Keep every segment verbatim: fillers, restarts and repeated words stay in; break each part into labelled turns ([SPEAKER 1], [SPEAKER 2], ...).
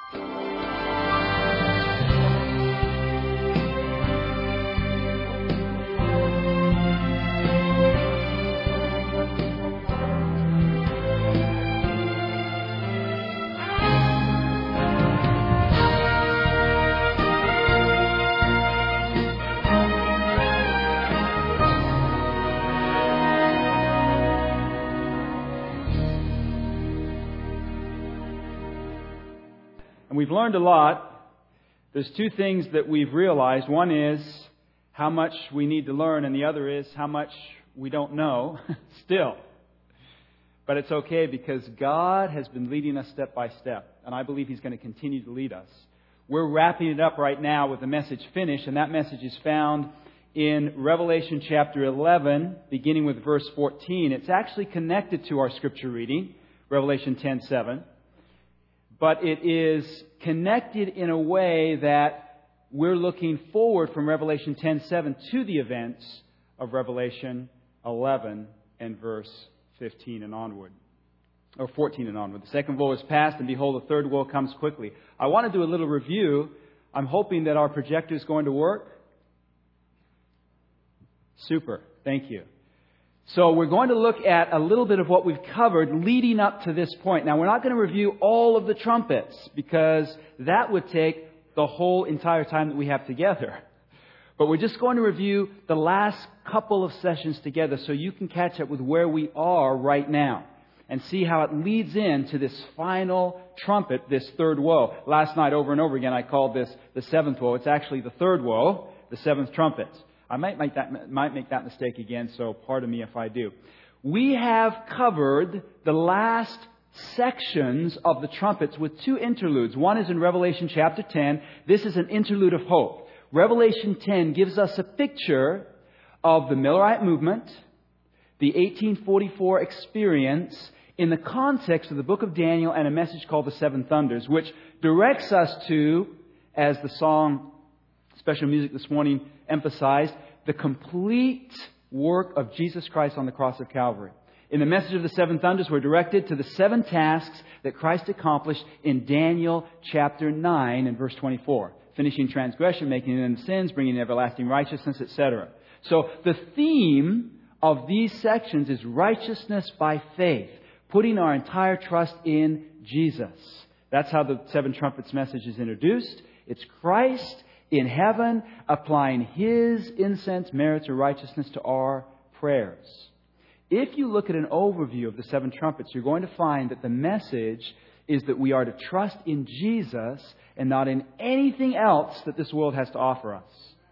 [SPEAKER 1] We've learned a lot. There's two things that we've realized. One is how much we need to learn, and the other is how much we don't know still. But it's okay because God has been leading us step by step, and I believe He's going to continue to lead us. We're wrapping it up right now with the message finished, and that message is found in Revelation chapter eleven, beginning with verse fourteen. It's actually connected to our scripture reading, Revelation ten seven. But it is connected in a way that we're looking forward from Revelation ten seven to the events of Revelation eleven and verse fifteen and onward. Or fourteen and onward. The second woe is past, and behold, the third woe comes quickly. I want to do a little review. I'm hoping that our projector is going to work. Super. Thank you. So we're going to look at a little bit of what we've covered leading up to this point. Now, we're not going to review all of the trumpets because that would take the whole entire time that we have together. But we're just going to review the last couple of sessions together so you can catch up with where we are right now and see how it leads into this final trumpet, this third woe. Last night, over and over again, I called this the seventh woe. It's actually the third woe, the seventh trumpet. I might make that might make that mistake again, so pardon me if I do. We have covered the last sections of the trumpets with two interludes. One is in Revelation chapter ten. This is an interlude of hope. Revelation ten gives us a picture of the Millerite movement, the eighteen forty-four experience, in the context of the book of Daniel and a message called the Seven Thunders, which directs us to, as the song Special Music this morning emphasized, the complete work of Jesus Christ on the cross of Calvary. In the message of the Seven Thunders, we're directed to the seven tasks that Christ accomplished in Daniel chapter nine and verse twenty-four. Finishing transgression, making an end of sins, bringing everlasting righteousness, et cetera. So the theme of these sections is righteousness by faith, putting our entire trust in Jesus. That's how the Seven Trumpets message is introduced. It's Christ in heaven applying His incense, merits, or righteousness to our prayers. If you look at an overview of the seven trumpets, you're going to find that the message is that we are to trust in Jesus and not in anything else that this world has to offer us.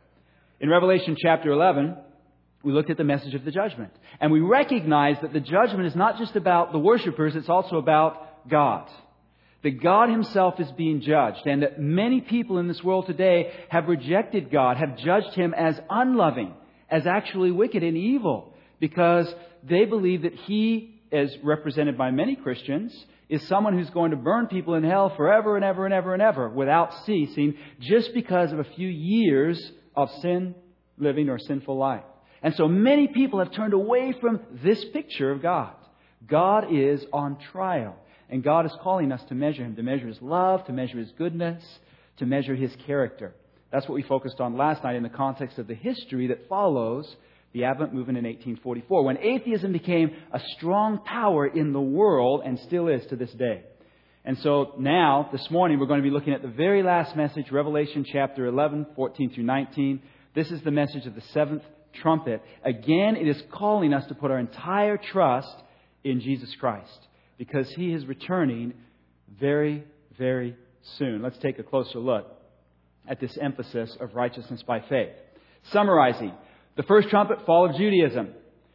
[SPEAKER 1] In Revelation chapter eleven, we looked at the message of the judgment. And we recognize that the judgment is not just about the worshipers, it's also about God. That God Himself is being judged, and that many people in this world today have rejected God, have judged Him as unloving, as actually wicked and evil, because they believe that He, as represented by many Christians, is someone who's going to burn people in hell forever and ever and ever and ever without ceasing, just because of a few years of sin living or sinful life. And so many people have turned away from this picture of God. God is on trial. And God is calling us to measure Him, to measure His love, to measure His goodness, to measure His character. That's what we focused on last night in the context of the history that follows the Advent movement in eighteen forty-four, when atheism became a strong power in the world and still is to this day. And so now, this morning, we're going to be looking at the very last message, Revelation chapter eleven, fourteen through nineteen. This is the message of the seventh trumpet. Again, it is calling us to put our entire trust in Jesus Christ, because He is returning very, very soon. Let's take a closer look at this emphasis of righteousness by faith. Summarizing, the first trumpet, fall of Judaism.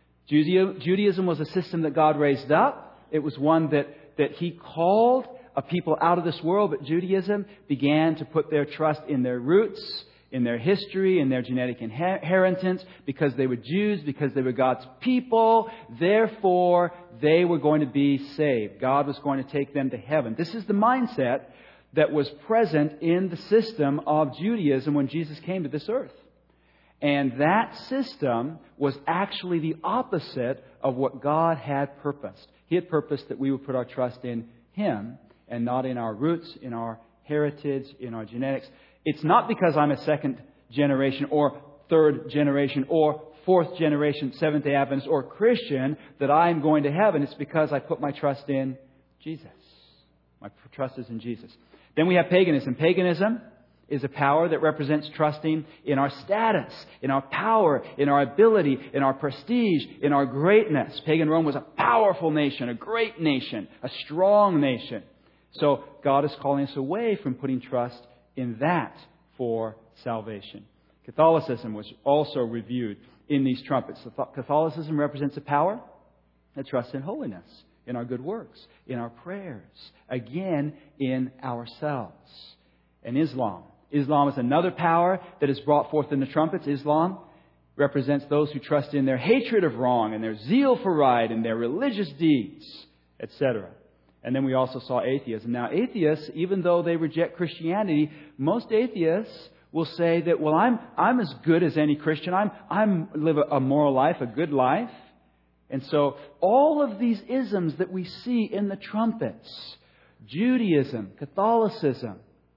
[SPEAKER 1] Judaism was a system that God raised up. It was one that, that He called a people out of this world, but Judaism began to put their trust in their roots, in their history, in their genetic inheritance, because they were Jews, because they were God's people. Therefore, they were going to be saved. God was going to take them to heaven. This is the mindset that was present in the system of Judaism when Jesus came to this earth. And that system was actually the opposite of what God had purposed. He had purposed that we would put our trust in Him and not in our roots, in our heritage, in our genetics. It's not because I'm a second generation or third generation or fourth generation Seventh-day Adventist or Christian that I'm going to heaven. It's because I put my trust in Jesus. My trust is in Jesus. Then we have paganism. Paganism is a power that represents trusting in our status, in our power, in our ability, in our prestige, in our greatness. Pagan Rome was a powerful nation, a great nation, a strong nation. So God is calling us away from putting trust in that for salvation. Catholicism was also reviewed in these trumpets. Catholicism represents a power that trusts in holiness, in our good works, in our prayers, again, in ourselves. And Islam. Islam is another power that is brought forth in the trumpets. Islam represents those who trust in their hatred of wrong and their zeal for right and their religious deeds, et cetera. And then we also saw atheism. Now, atheists, even though they reject Christianity, most atheists will say that, well, I'm I'm as good as any Christian. I'm I'm live a, a moral life, a good life. And so all of these isms that we see in the trumpets, Judaism, Catholicism,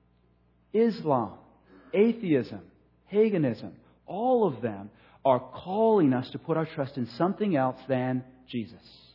[SPEAKER 1] Islam, atheism, paganism, all of them are calling us to put our trust in something else than Jesus.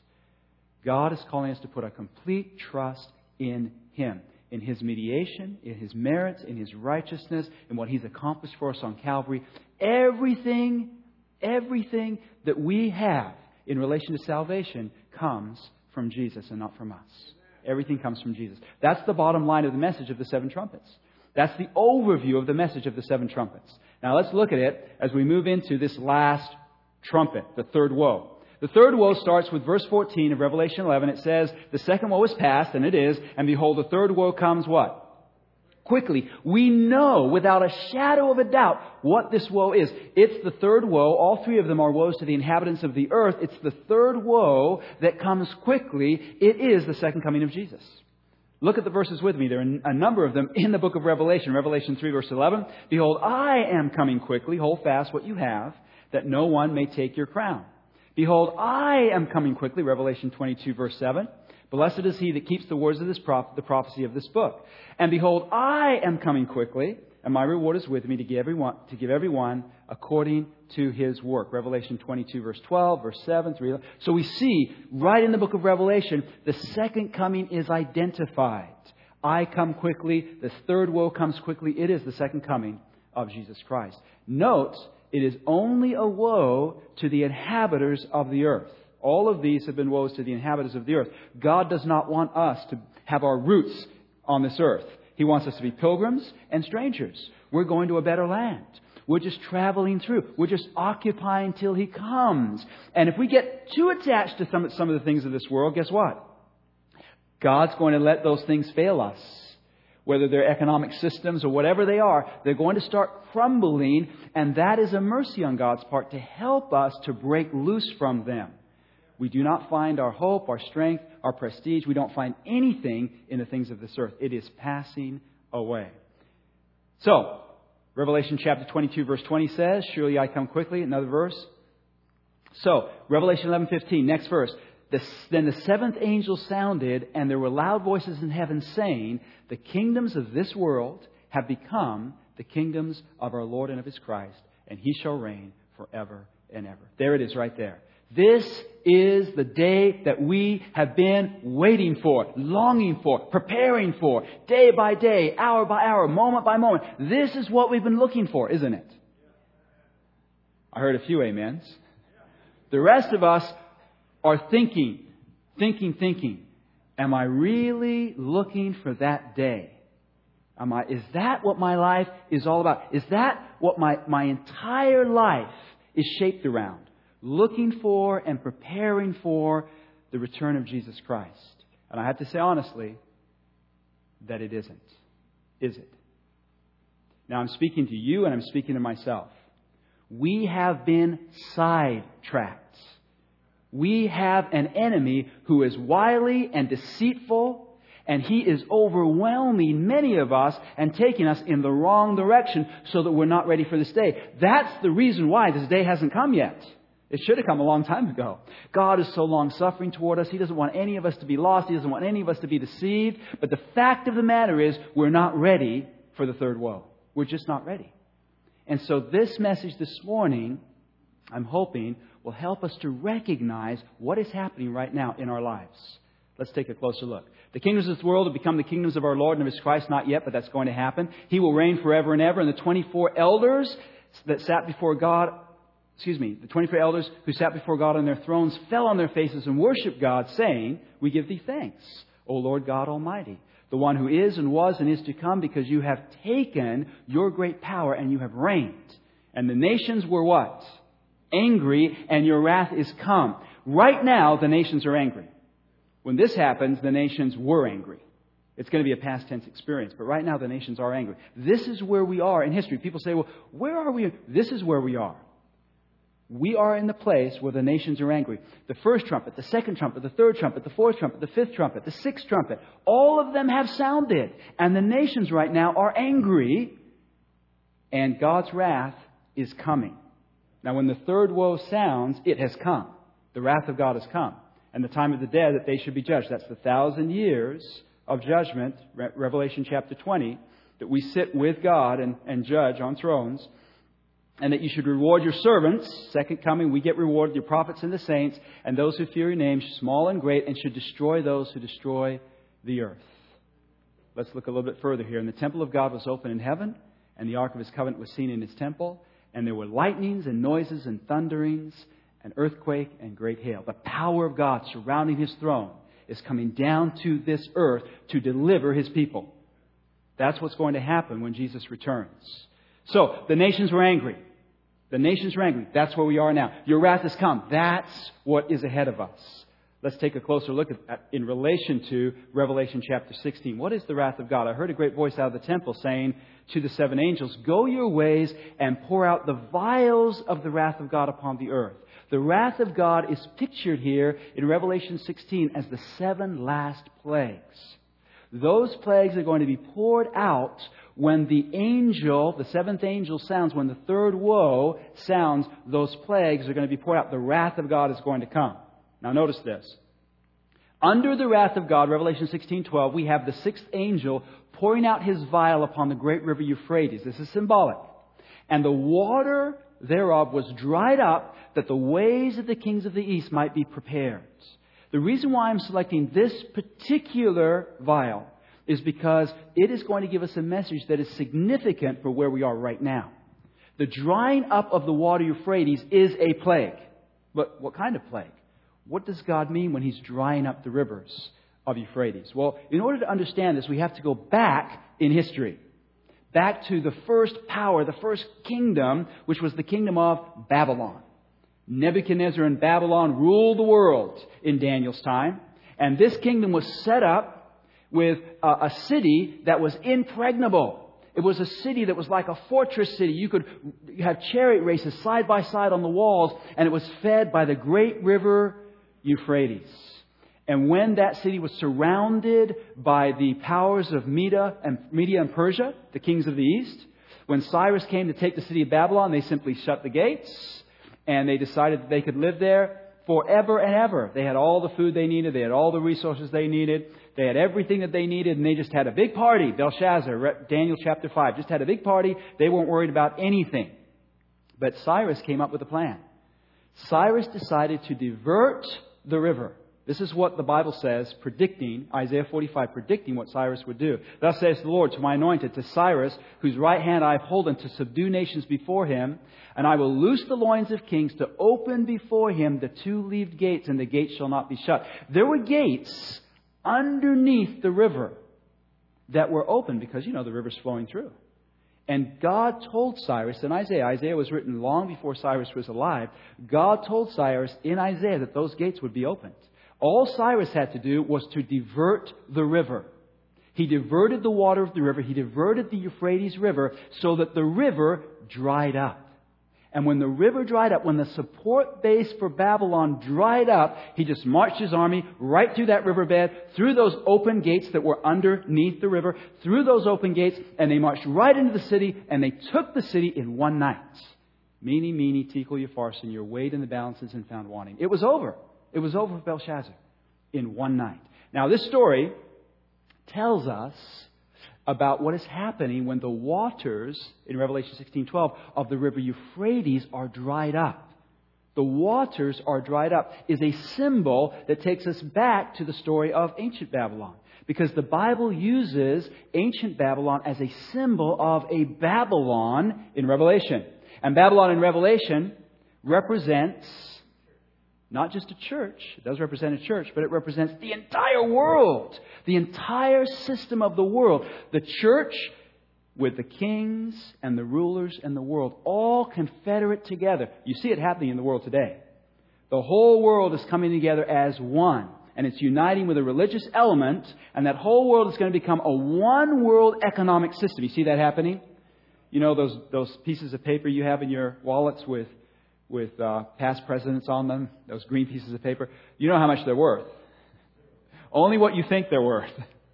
[SPEAKER 1] God is calling us to put our complete trust in Him, in His mediation, in His merits, in His righteousness, in what He's accomplished for us on Calvary. Everything, everything that we have in relation to salvation comes from Jesus and not from us. Everything comes from Jesus. That's the bottom line of the message of the seven trumpets. That's the overview of the message of the seven trumpets. Now let's look at it as we move into this last trumpet, the third woe. The third woe starts with verse fourteen of Revelation eleven. It says, the second woe is past, and it is, and behold, the third woe comes what? Quickly. We know without a shadow of a doubt what this woe is. It's the third woe. All three of them are woes to the inhabitants of the earth. It's the third woe that comes quickly. It is the second coming of Jesus. Look at the verses with me. There are a number of them in the book of Revelation. Revelation three, verse eleven. Behold, I am coming quickly. Hold fast what you have, that no one may take your crown. Behold, I am coming quickly. Revelation twenty-two, verse seven. Blessed is he that keeps the words of this prop- the prophecy of this book. And behold, I am coming quickly, and my reward is with me to give everyone, to give everyone according to his work. Revelation twenty-two, verse twelve, verse seven, three. So we see right in the book of Revelation, the second coming is identified. I come quickly. The third woe comes quickly. It is the second coming of Jesus Christ. Note, it is only a woe to the inhabitants of the earth. All of these have been woes to the inhabitants of the earth. God does not want us to have our roots on this earth. He wants us to be pilgrims and strangers. We're going to a better land. We're just traveling through. We're just occupying till He comes. And if we get too attached to some, some of the things of this world, guess what? God's going to let those things fail us. Whether they're economic systems or whatever they are, they're going to start crumbling. And that is a mercy on God's part to help us to break loose from them. We do not find our hope, our strength, our prestige. We don't find anything in the things of this earth. It is passing away. So, Revelation chapter twenty-two, verse twenty says, surely I come quickly. Another verse. So, Revelation eleven fifteen, next verse. The, then the seventh angel sounded, and there were loud voices in heaven saying, the kingdoms of this world have become the kingdoms of our Lord and of His Christ, and He shall reign forever and ever. There it is right there. This is the day that we have been waiting for, longing for, preparing for, day by day, hour by hour, moment by moment. This is what we've been looking for, isn't it? I heard a few amens. The rest of us are thinking, thinking, thinking, am I really looking for that day? Am I, is that what my life is all about? Is that what my, my entire life is shaped around? Looking for and preparing for the return of Jesus Christ. And I have to say honestly that it isn't. Is it? Now I'm speaking to you and I'm speaking to myself. We have been sidetracked. We have an enemy who is wily and deceitful, and he is overwhelming many of us and taking us in the wrong direction so that we're not ready for this day. That's the reason why this day hasn't come yet. It should have come a long time ago. God is so long-suffering toward us. He doesn't want any of us to be lost. He doesn't want any of us to be deceived. But the fact of the matter is, we're not ready for the third woe. We're just not ready. And so this message this morning, I'm hoping, will help us to recognize what is happening right now in our lives. Let's take a closer look. The kingdoms of this world have become the kingdoms of our Lord and of His Christ. Not yet, but that's going to happen. He will reign forever and ever. And the twenty-four elders that sat before God, excuse me, the twenty-four elders who sat before God on their thrones fell on their faces and worshiped God, saying, "We give Thee thanks, O Lord God Almighty, the one who is and was and is to come, because You have taken Your great power and You have reigned. And the nations were" what? "Angry, and Your wrath is come." Right now, the nations are angry. When this happens, the nations were angry. It's going to be a past tense experience. But right now, the nations are angry. This is where we are in history. People say, well, where are we? This is where we are. We are in the place where the nations are angry. The first trumpet, the second trumpet, the third trumpet, the fourth trumpet, the fifth trumpet, the sixth trumpet. All of them have sounded. And the nations right now are angry. And God's wrath is coming. Now, when the third woe sounds, it has come. The wrath of God has come. And the time of the dead that they should be judged. That's the thousand years of judgment, Re- Revelation chapter twenty, that we sit with God and, and judge on thrones. And that you should reward your servants. Second coming, we get rewarded, your prophets and the saints, and those who fear Your name, small and great, and should destroy those who destroy the earth. Let's look a little bit further here. And the temple of God was open in heaven, and the ark of His covenant was seen in His temple. And there were lightnings and noises and thunderings, an earthquake and great hail. The power of God surrounding His throne is coming down to this earth to deliver His people. That's what's going to happen when Jesus returns. So, the nations were angry. The nations were angry. That's where we are now. Your wrath has come. That's what is ahead of us. Let's take a closer look at that in relation to Revelation chapter sixteen. What is the wrath of God? I heard a great voice out of the temple saying to the seven angels, "Go your ways and pour out the vials of the wrath of God upon the earth." The wrath of God is pictured here in Revelation sixteen as the seven last plagues. Those plagues are going to be poured out when the angel, the seventh angel sounds, when the third woe sounds, those plagues are going to be poured out. The wrath of God is going to come. Now notice this. Under the wrath of God, Revelation sixteen twelve, we have the sixth angel pouring out his vial upon the great river Euphrates. This is symbolic. And the water thereof was dried up, that the ways of the kings of the east might be prepared. The reason why I'm selecting this particular vial is because it is going to give us a message that is significant for where we are right now. The drying up of the water Euphrates is a plague. But what kind of plague? What does God mean when He's drying up the rivers of Euphrates? Well, in order to understand this, we have to go back in history. Back to the first power, the first kingdom, which was the kingdom of Babylon. Nebuchadnezzar and Babylon ruled the world in Daniel's time. And this kingdom was set up with a, a city that was impregnable. It was a city that was like a fortress city. You could have chariot races side by side on the walls, and it was fed by the great river Euphrates. And when that city was surrounded by the powers of Media and, Media and Persia, the kings of the east, when Cyrus came to take the city of Babylon, they simply shut the gates, and they decided that they could live there forever and ever. They had all the food they needed. They had all the resources they needed. They had everything that they needed, and they just had a big party. Belshazzar, Daniel chapter five, just had a big party. They weren't worried about anything. But Cyrus came up with a plan. Cyrus decided to divert the river. This is what the Bible says, predicting, Isaiah forty-five, predicting what Cyrus would do. Thus says the Lord to my anointed, to Cyrus, whose right hand I have holden to subdue nations before him, and I will loose the loins of kings to open before him the two-leaved gates, and the gates shall not be shut. There were gates underneath the river that were open because, you know, the river's flowing through. And God told Cyrus in Isaiah, Isaiah was written long before Cyrus was alive, God told Cyrus in Isaiah that those gates would be opened. All Cyrus had to do was to divert the river. He diverted the water of the river. He diverted the Euphrates River so that the river dried up. And when the river dried up, when the support base for Babylon dried up, he just marched his army right through that riverbed, through those open gates that were underneath the river, through those open gates, and they marched right into the city, and they took the city in one night. Meeny, meeny, tekel, upharsin, you're weighed in the balances and found wanting. It was over. It was over for Belshazzar in one night. Now, this story tells us about what is happening when the waters, in Revelation sixteen twelve, of the river Euphrates are dried up. The waters are dried up is a symbol that takes us back to the story of ancient Babylon. Because the Bible uses ancient Babylon as a symbol of a Babylon in Revelation. And Babylon in Revelation represents not just a church. It does represent a church, but it represents the entire world. The entire system of the world. The church with the kings and the rulers and the world, all confederate together. You see it happening in the world today. The whole world is coming together as one. And it's uniting with a religious element. And that whole world is going to become a one world economic system. You see that happening? You know those those pieces of paper you have in your wallets with with uh, past presidents on them? Those green pieces of paper? You know how much they're worth. Only what you think they're worth.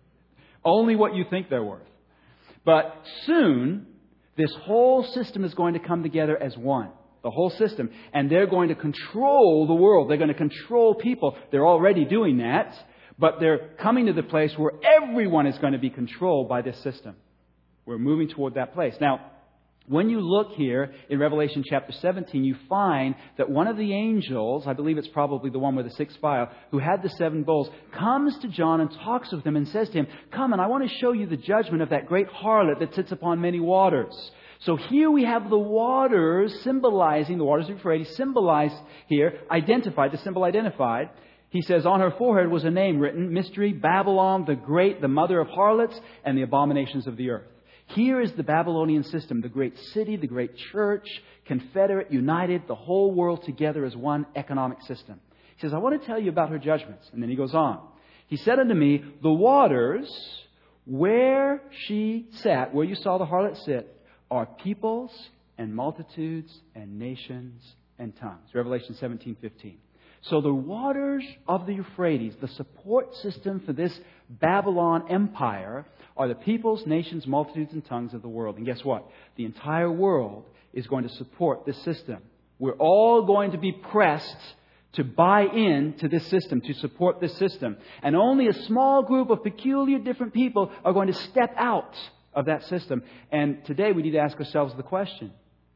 [SPEAKER 1] Only what you think they're worth. But soon, this whole system is going to come together as one. The whole system. And they're going to control the world. They're going to control people. They're already doing that. But they're coming to the place where everyone is going to be controlled by this system. We're moving toward that place. Now, when you look here in Revelation chapter seventeen, you find that one of the angels, I believe it's probably the one with the sixth vial, who had the seven bowls, comes to John and talks with him and says to him, "Come, and I want to show you the judgment of that great harlot that sits upon many waters." So here we have the waters symbolizing, the waters of Euphrates symbolized here, identified, the symbol identified. He says, on her forehead was a name written, Mystery, Babylon, the Great, the mother of harlots, and the abominations of the earth. Here is the Babylonian system, the great city, the great church, confederate, united, the whole world together as one economic system. He says, I want to tell you about her judgments. And then he goes on. He said unto me, the waters where she sat, where you saw the harlot sit, are peoples and multitudes and nations and tongues. Revelation seventeen fifteen. So the waters of the Euphrates, the support system for this Babylon empire, are the peoples, nations, multitudes, and tongues of the world. And guess what? The entire world is going to support this system. We're all going to be pressed to buy in to this system, to support this system. And only a small group of peculiar different people are going to step out of that system. And today we need to ask ourselves the question,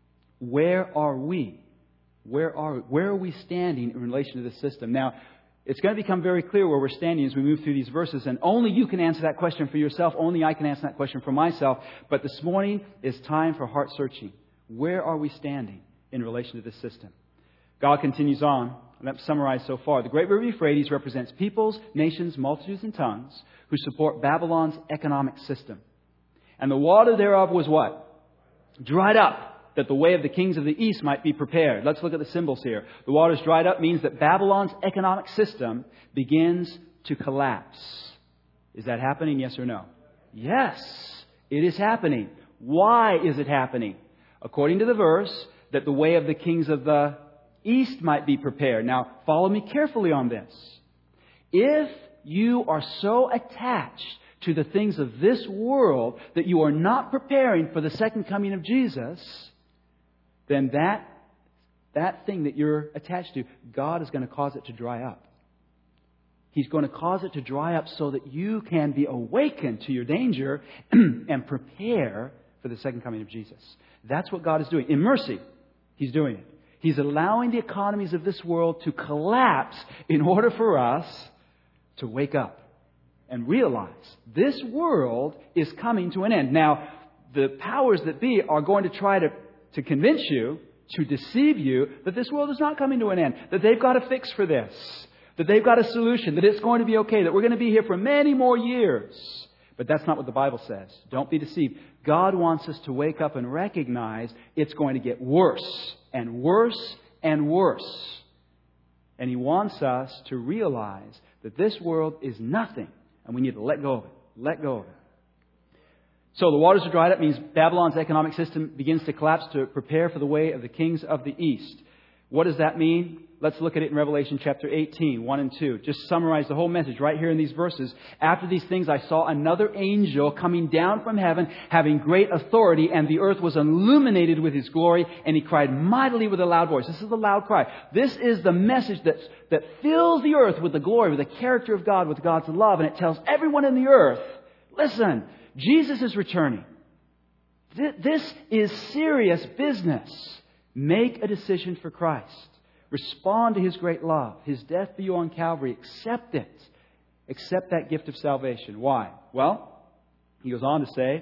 [SPEAKER 1] where are we? Where are, where are we standing in relation to this system? Now, it's going to become very clear where we're standing as we move through these verses. And only you can answer that question for yourself. Only I can answer that question for myself. But this morning is time for heart searching. Where are we standing in relation to this system? God continues on. Let's summarize so far. The great river Euphrates represents peoples, nations, multitudes, and tongues who support Babylon's economic system. And the water thereof was what? Dried up, that the way of the kings of the east might be prepared. Let's look at the symbols here. The waters dried up means that Babylon's economic system begins to collapse. Is that happening? Yes or no? Yes, it is happening. Why is it happening? According to the verse, that the way of the kings of the east might be prepared. Now, follow me carefully on this. If you are so attached to the things of this world that you are not preparing for the second coming of Jesus, then that, that thing that you're attached to, God is going to cause it to dry up. He's going to cause it to dry up so that you can be awakened to your danger and prepare for the second coming of Jesus. That's what God is doing. In mercy, He's doing it. He's allowing the economies of this world to collapse in order for us to wake up and realize this world is coming to an end. Now, the powers that be are going to try to to convince you, to deceive you, that this world is not coming to an end, that they've got a fix for this, that they've got a solution, that it's going to be okay, that we're going to be here for many more years. But that's not what the Bible says. Don't be deceived. God wants us to wake up and recognize it's going to get worse and worse and worse. And He wants us to realize that this world is nothing, and we need to let go of it. Let go of it. So the waters are dried up means Babylon's economic system begins to collapse to prepare for the way of the kings of the east. What does that mean? let's look at it in Revelation chapter eighteen, one and two. Just summarize the whole message right here in these verses. After these things, I saw another angel coming down from heaven, having great authority, and the earth was illuminated with his glory, and he cried mightily with a loud voice. This is the loud cry. This is the message that, that fills the earth with the glory, with the character of God, with God's love, and it tells everyone in the earth, listen, Jesus is returning. This is serious business. Make a decision for Christ. Respond to His great love. His death for you on Calvary. Accept it. Accept that gift of salvation. Why? Well, he goes on to say,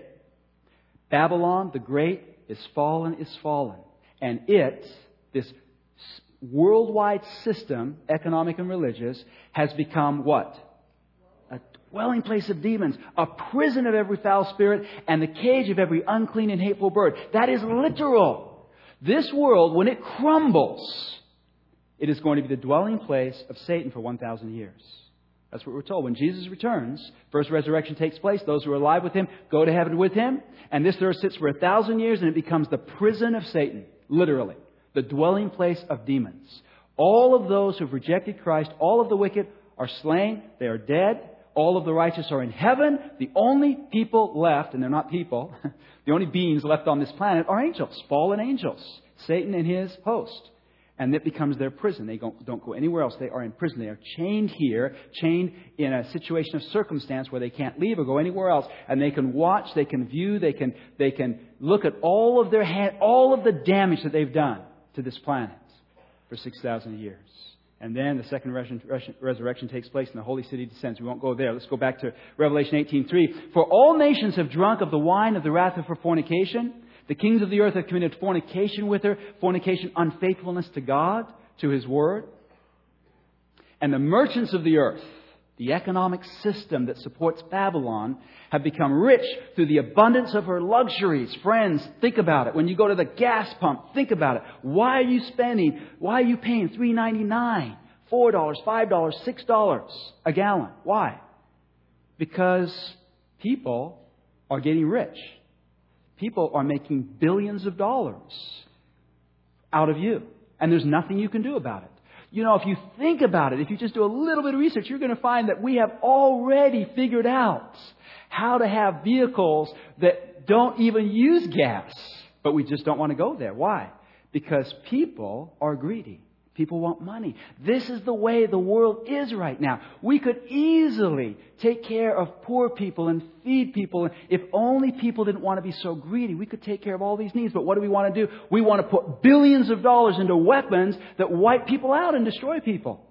[SPEAKER 1] Babylon the Great is fallen, is fallen. And it, this worldwide system, economic and religious, has become what? A dwelling place of demons, a prison of every foul spirit, and the cage of every unclean and hateful bird. That is literal. This world, when it crumbles, it is going to be the dwelling place of Satan for one thousand years. That's what we're told. When Jesus returns, first resurrection takes place. Those who are alive with Him go to heaven with Him. And this earth sits for a thousand years and it becomes the prison of Satan. Literally. The dwelling place of demons. All of those who have rejected Christ, all of the wicked are slain. They are dead. All of the righteous are in heaven. The only people left, and they're not people, the only beings left on this planet are angels, fallen angels, Satan and his host. And it becomes their prison. They don't, don't go anywhere else. They are in prison. They are chained here, chained in a situation of circumstance where they can't leave or go anywhere else. And they can watch, they can view, they can they can look at all of their hand, all of the damage that they've done to this planet for six thousand years. And then the second resurrection takes place and the holy city descends. We won't go there. Let's go back to Revelation eighteen three. For all nations have drunk of the wine of the wrath of her fornication. The kings of the earth have committed fornication with her. Fornication, unfaithfulness to God, to His Word. And the merchants of the earth, the economic system that supports Babylon, have become rich through the abundance of her luxuries. Friends, think about it. When you go to the gas pump, think about it. Why are you spending, why are you paying three ninety-nine, four dollars, five dollars, six dollars a gallon? Why? Because people are getting rich. People are making billions of dollars out of you. And there's nothing you can do about it. You know, if you think about it, if you just do a little bit of research, you're going to find that we have already figured out how to have vehicles that don't even use gas. But we just don't want to go there. Why? Because people are greedy. People want money. This is the way the world is right now. We could easily take care of poor people and feed people. If only people didn't want to be so greedy, we could take care of all these needs. But what do we want to do? We want to put billions of dollars into weapons that wipe people out and destroy people.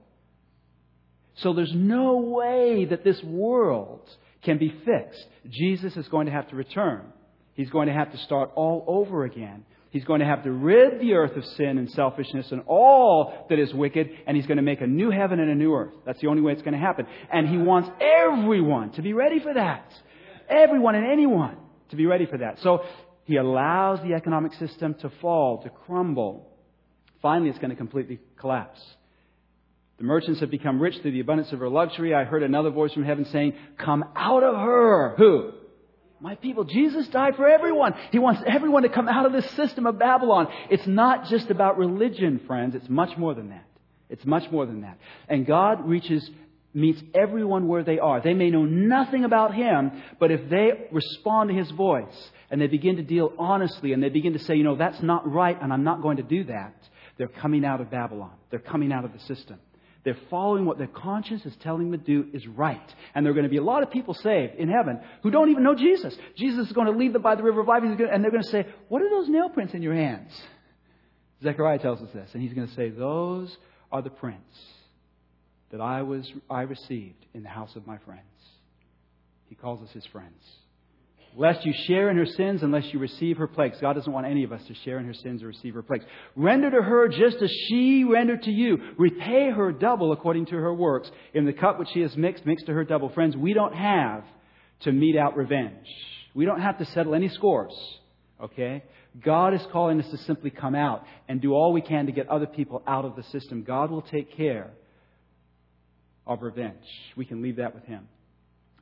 [SPEAKER 1] So there's no way that this world can be fixed. Jesus is going to have to return. He's going to have to start all over again. He's going to have to rid the earth of sin and selfishness and all that is wicked. And He's going to make a new heaven and a new earth. That's the only way it's going to happen. And He wants everyone to be ready for that. Everyone and anyone to be ready for that. So He allows the economic system to fall, to crumble. Finally, it's going to completely collapse. The merchants have become rich through the abundance of her luxury. I heard another voice from heaven saying, come out of her. Who? My people. Jesus died for everyone. He wants everyone to come out of this system of Babylon. It's not just about religion, friends. It's much more than that. It's much more than that. And God reaches, meets everyone where they are. They may know nothing about Him, but if they respond to His voice and they begin to deal honestly and they begin to say, you know, that's not right and I'm not going to do that, they're coming out of Babylon. They're coming out of the system. They're following what their conscience is telling them to do is right. And there are going to be a lot of people saved in heaven who don't even know Jesus. Jesus is going to lead them by the river of life. And they're going to say, what are those nail prints in your hands? Zechariah tells us this. And he's going to say, those are the prints that I was I received in the house of my friends. He calls us His friends. Lest you share in her sins unless you receive her plagues. God doesn't want any of us to share in her sins or receive her plagues. Render to her just as she rendered to you. Repay her double according to her works. In the cup which she has mixed, mix to her double. Friends, we don't have to mete out revenge. We don't have to settle any scores. Okay? God is calling us to simply come out and do all we can to get other people out of the system. God will take care of revenge. We can leave that with Him.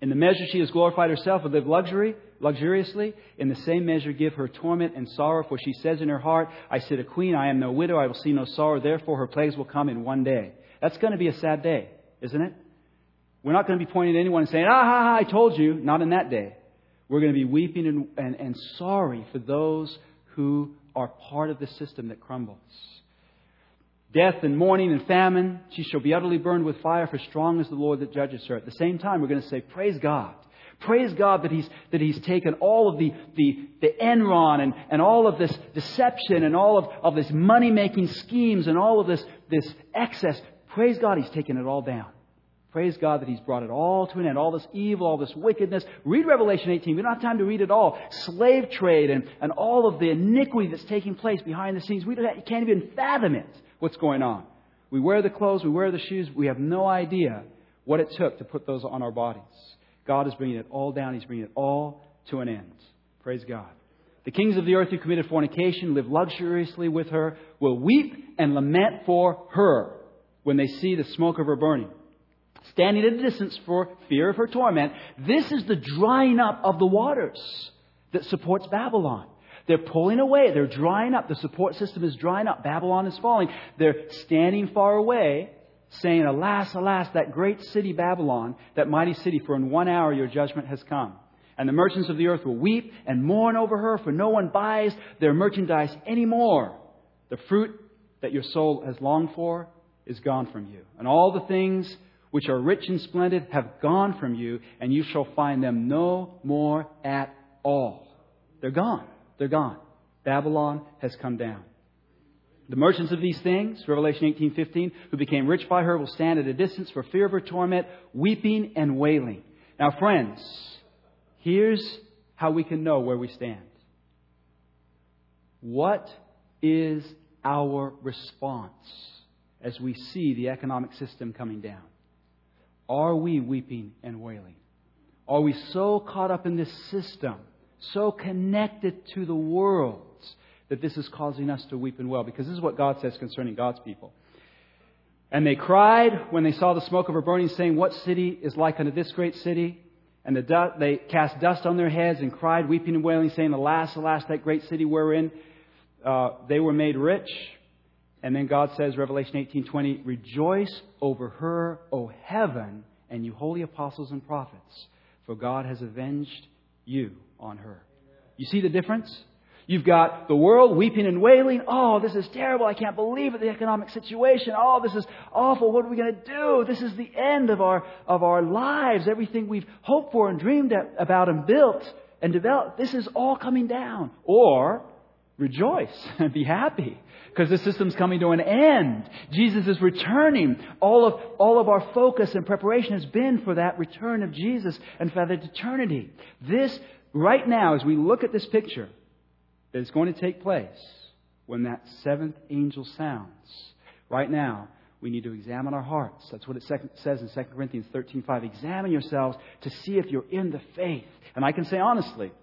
[SPEAKER 1] In the measure she has glorified herself and lived luxury, luxuriously, in the same measure give her torment and sorrow. For she says in her heart, I sit a queen, I am no widow, I will see no sorrow. Therefore her plagues will come in one day. That's going to be a sad day, isn't it? We're not going to be pointing at anyone and saying, ah, ha, ha, I told you. Not in that day. We're going to be weeping and, and, and sorry for those who are part of the system that crumbles. Death and mourning and famine, she shall be utterly burned with fire, for strong is the Lord that judges her. At the same time, we're going to say, praise God. Praise God that He's that He's taken all of the the, the Enron and, and all of this deception and all of, of this money-making schemes and all of this, this excess. Praise God He's taken it all down. Praise God that He's brought it all to an end. All this evil, all this wickedness. Read Revelation eighteen. We don't have time to read it all. Slave trade and, and all of the iniquity that's taking place behind the scenes. We don't, can't even fathom it. What's going on? We wear the clothes, we wear the shoes. We have no idea what it took to put those on our bodies. God is bringing it all down. He's bringing it all to an end. Praise God. The kings of the earth who committed fornication, live luxuriously with her, will weep and lament for her when they see the smoke of her burning. Standing at a distance for fear of her torment. This is the drying up of the waters that supports Babylon. They're pulling away. They're drying up. The support system is drying up. Babylon is falling. They're standing far away, saying, alas, alas, that great city Babylon, that mighty city, for in one hour your judgment has come. And the merchants of the earth will weep and mourn over her, for no one buys their merchandise anymore. The fruit that your soul has longed for is gone from you. And all the things which are rich and splendid have gone from you, and you shall find them no more at all. They're gone. They're gone. Babylon has come down. The merchants of these things, Revelation eighteen fifteen, who became rich by her will stand at a distance for fear of her torment, weeping and wailing. Now, friends, here's how we can know where we stand. What is our response as we see the economic system coming down? Are we weeping and wailing? Are we so caught up in this system, so connected to the world, that this is causing us to weep and wail? Because this is what God says concerning God's people. And they cried when they saw the smoke of her burning, saying, what city is like unto this great city? And the du- they cast dust on their heads and cried, weeping and wailing, saying, alas, alas, that great city wherein uh, they were made rich. And then God says, Revelation eighteen twenty, rejoice over her, O heaven, and you holy apostles and prophets, for God has avenged you on her. You see the difference? You've got the world weeping and wailing. Oh, this is terrible. I can't believe it. The economic situation. Oh, this is awful. What are we going to do? This is the end of our, of our lives. Everything we've hoped for and dreamed about and built and developed. This is all coming down. Or rejoice and be happy because the system's coming to an end. Jesus is returning. All of, all of our focus and preparation has been for that return of Jesus and for that eternity. This, right now, as we look at this picture, that is going to take place when that seventh angel sounds. Right now, we need to examine our hearts. That's what it says in Second Corinthians thirteen five. Examine yourselves to see if you're in the faith. And I can say honestly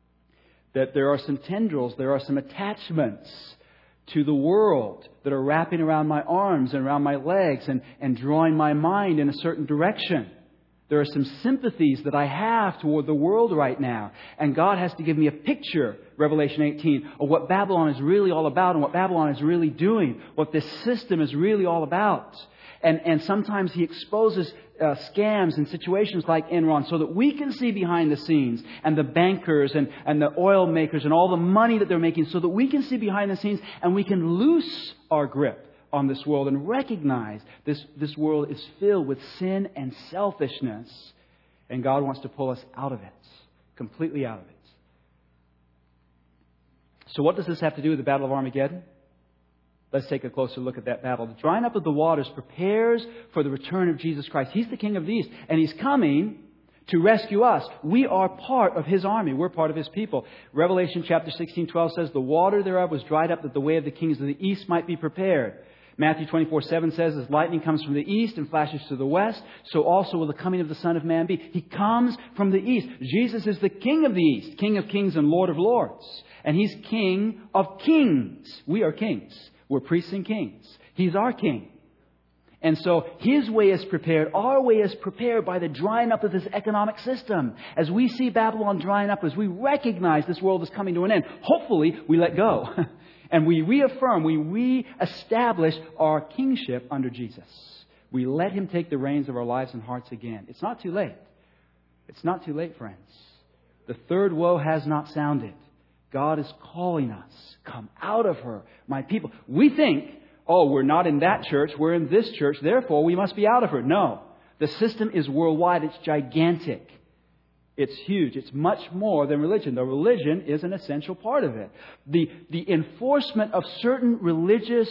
[SPEAKER 1] that there are some tendrils, there are some attachments to the world that are wrapping around my arms and around my legs and, and drawing my mind in a certain direction. There are some sympathies that I have toward the world right now. And God has to give me a picture, Revelation eighteen, of what Babylon is really all about and what Babylon is really doing, what this system is really all about. And, and sometimes He exposes uh, scams and situations like Enron so that we can see behind the scenes and the bankers and, and the oil makers and all the money that they're making so that we can see behind the scenes and we can loose our grip on this world and recognize this, this world is filled with sin and selfishness, and God wants to pull us out of it, completely out of it. So what does this have to do with the Battle of Armageddon? Let's take a closer look at that battle. The drying up of the waters prepares for the return of Jesus Christ. He's the King of the East, and He's coming to rescue us. We are part of His army. We're part of His people. Revelation chapter sixteen twelve says, the water thereof was dried up that the way of the kings of the east might be prepared. Matthew twenty-four seven says, as lightning comes from the east and flashes to the west, so also will the coming of the Son of Man be. He comes from the east. Jesus is the King of the East, King of kings and Lord of lords. And He's King of kings. We are kings. We're priests and kings. He's our King. And so His way is prepared. Our way is prepared by the drying up of this economic system. As we see Babylon drying up, as we recognize this world is coming to an end, hopefully we let go. And we reaffirm, we re-establish our kingship under Jesus. We let Him take the reins of our lives and hearts again. It's not too late. It's not too late, friends. The third woe has not sounded. God is calling us. Come out of her, my people. We think, oh, we're not in that church, we're in this church, therefore we must be out of her. No. The system is worldwide. It's gigantic. It's huge. It's much more than religion. The religion is an essential part of it. The, the enforcement of certain religious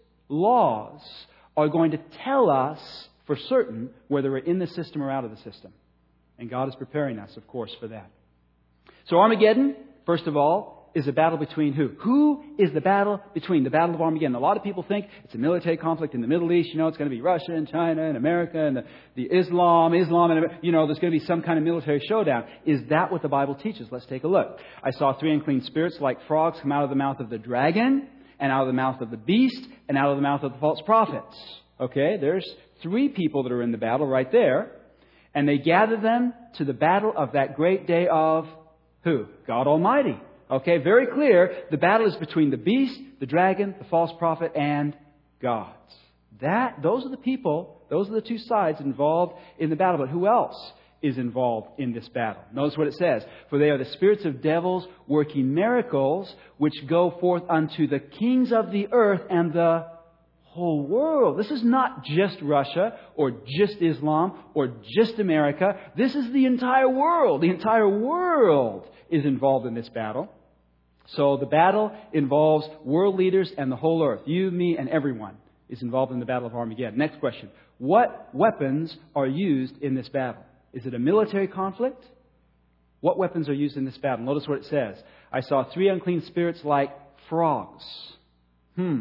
[SPEAKER 1] laws are going to tell us for certain whether we're in the system or out of the system. And God is preparing us, of course, for that. So Armageddon, first of all, is a battle between who? Who is the battle between? The Battle of Armageddon. A lot of people think it's a military conflict in the Middle East. You know, it's going to be Russia and China and America and the, the Islam, Islam, and, you know, there's going to be some kind of military showdown. Is that what the Bible teaches? Let's take a look. I saw three unclean spirits like frogs come out of the mouth of the dragon and out of the mouth of the beast and out of the mouth of the false prophets. Okay, there's three people that are in the battle right there. And they gather them to the battle of that great day of who? God Almighty. Okay, very clear. The battle is between the beast, the dragon, the false prophet, and God. That, those are the people, those are the two sides involved in the battle. But who else is involved in this battle? Notice what it says. For they are the spirits of devils working miracles, which go forth unto the kings of the earth and the whole world. This is not just Russia or just Islam or just America. This is the entire world. The entire world is involved in this battle. So the battle involves world leaders and the whole earth. You, me, and everyone is involved in the battle of Armageddon. Next question. What weapons are used in this battle? Is it a military conflict? What weapons are used in this battle? Notice what it says. I saw three unclean spirits like frogs. Hmm.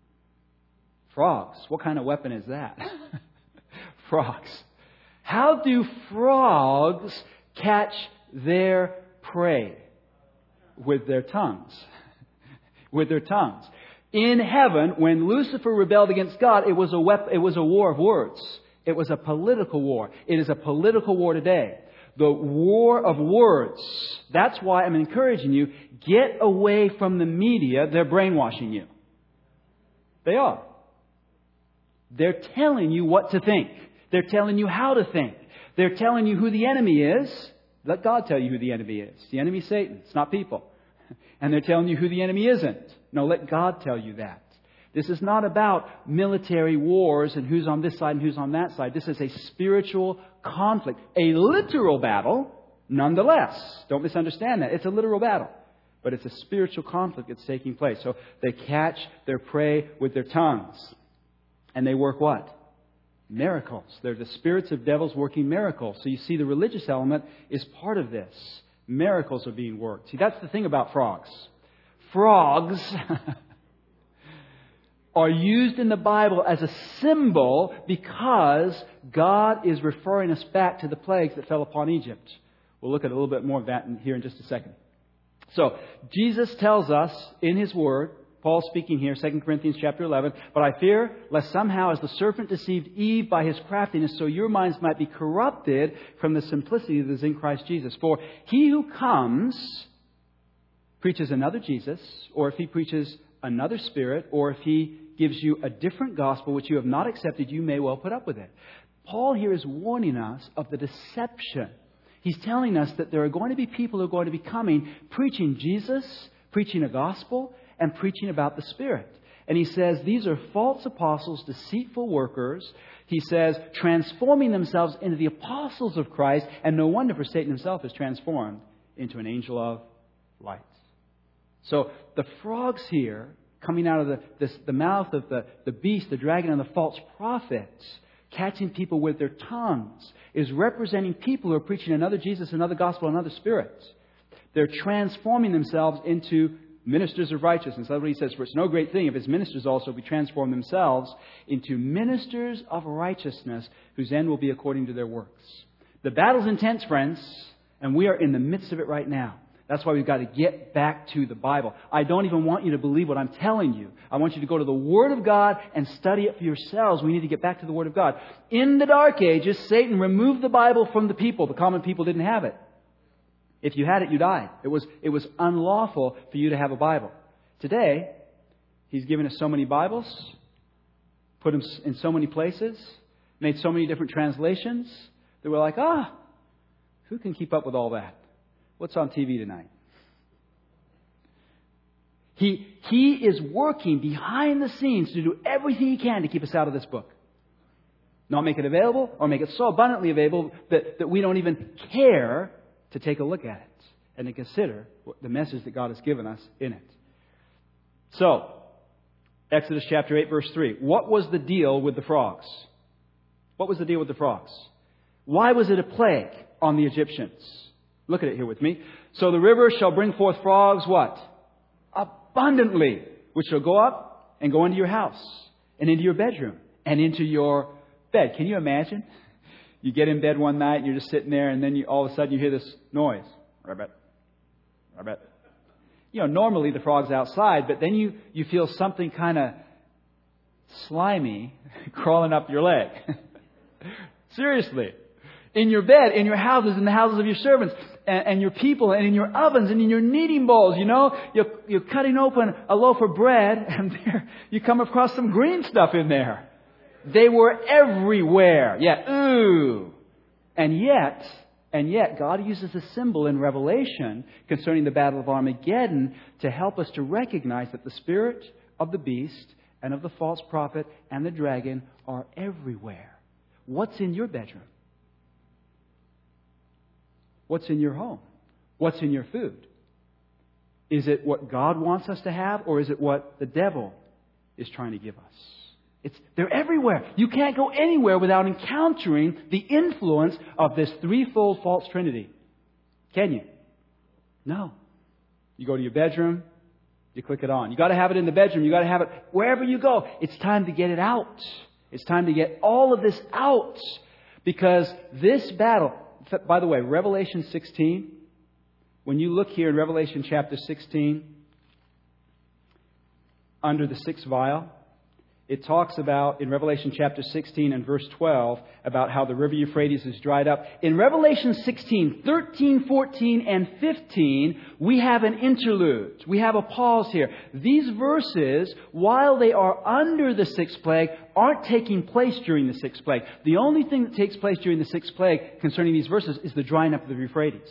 [SPEAKER 1] Frogs. What kind of weapon is that? Frogs. How do frogs catch their prey? With their tongues. With their tongues. In heaven, when Lucifer rebelled against God, it was a wep- it was a war of words. It was a political war. It is a political war today. The war of words. That's why I'm encouraging you, get away from the media. They're brainwashing you. They are. They're telling you what to think. They're telling you how to think. They're telling you who the enemy is. Let God tell you who the enemy is. The enemy is Satan. It's not people. And they're telling you who the enemy isn't. No, let God tell you that. This is not about military wars and who's on this side and who's on that side. This is a spiritual conflict. A literal battle, nonetheless. Don't misunderstand that. It's a literal battle. But it's a spiritual conflict that's taking place. So they catch their prey with their tongues. And they work what? Miracles. They're the spirits of devils working miracles. So you see the religious element is part of this. Miracles are being worked. See, that's the thing about frogs. Frogs are used in the Bible as a symbol because God is referring us back to the plagues that fell upon Egypt. We'll look at a little bit more of that in, here in just a second. So, Jesus tells us in His Word, Paul speaking here, Second Corinthians chapter eleven, but I fear lest somehow as the serpent deceived Eve by his craftiness, so your minds might be corrupted from the simplicity that is in Christ Jesus. For he who comes preaches another Jesus, or if he preaches another spirit, or if he gives you a different gospel which you have not accepted, you may well put up with it. Paul here is warning us of the deception. He's telling us that there are going to be people who are going to be coming preaching Jesus, preaching a gospel, and preaching about the Spirit. And he says these are false apostles, deceitful workers. He says transforming themselves into the apostles of Christ. And no wonder, for Satan himself is transformed into an angel of light. So the frogs here, coming out of the, this, the mouth of the, the beast, the dragon, and the false prophets, catching people with their tongues, is representing people who are preaching another Jesus, another gospel, another spirit. They're transforming themselves into ministers of righteousness. That's what he says. For it's no great thing if his ministers also be transformed themselves into ministers of righteousness, whose end will be according to their works. The battle's intense, friends, and we are in the midst of it right now. That's why we've got to get back to the Bible. I don't even want you to believe what I'm telling you. I want you to go to the Word of God and study it for yourselves. We need to get back to the Word of God. In the Dark Ages, Satan removed the Bible from the people. The common people didn't have it. If you had it, you died. It was, it was unlawful for you to have a Bible. Today, He's given us so many Bibles, put them in so many places, made so many different translations, that we're like, ah, who can keep up with all that? What's on T V tonight? He, he is working behind the scenes to do everything He can to keep us out of this book. Not make it available, or make it so abundantly available that, that we don't even care to take a look at it and to consider the message that God has given us in it. So, Exodus chapter eight, verse three. What was the deal with the frogs? What was the deal with the frogs? Why was it a plague on the Egyptians? Look at it here with me. So the river shall bring forth frogs, what? Abundantly, which shall go up and go into your house and into your bedroom and into your bed. Can you imagine? You get in bed one night and you're just sitting there, and then you, all of a sudden you hear this noise. Rabbit. Rabbit. You know, normally the frog's outside, but then you, you feel something kind of slimy crawling up your leg. Seriously. In your bed, in your houses, in the houses of your servants, and, and your people, and in your ovens, and in your kneading bowls. You know, you're, you're cutting open a loaf of bread, and there you come across some green stuff in there. They were everywhere. Yeah, ooh. And yet, and yet, God uses a symbol in Revelation concerning the Battle of Armageddon to help us to recognize that the spirit of the beast and of the false prophet and the dragon are everywhere. What's in your bedroom? What's in your home? What's in your food? Is it what God wants us to have, or is it what the devil is trying to give us? It's, they're everywhere. You can't go anywhere without encountering the influence of this threefold false trinity. Can you? No. You go to your bedroom, you click it on. You got to have it in the bedroom. You got to have it wherever you go. It's time to get it out. It's time to get all of this out, because this battle. By the way, Revelation sixteen, when you look here in Revelation chapter sixteen, under the sixth vial, it talks about, in Revelation chapter sixteen and verse twelve, about how the river Euphrates is dried up. In Revelation sixteen, thirteen, fourteen, and fifteen, we have an interlude. We have a pause here. These verses, while they are under the sixth plague, aren't taking place during the sixth plague. The only thing that takes place during the sixth plague concerning these verses is the drying up of the Euphrates.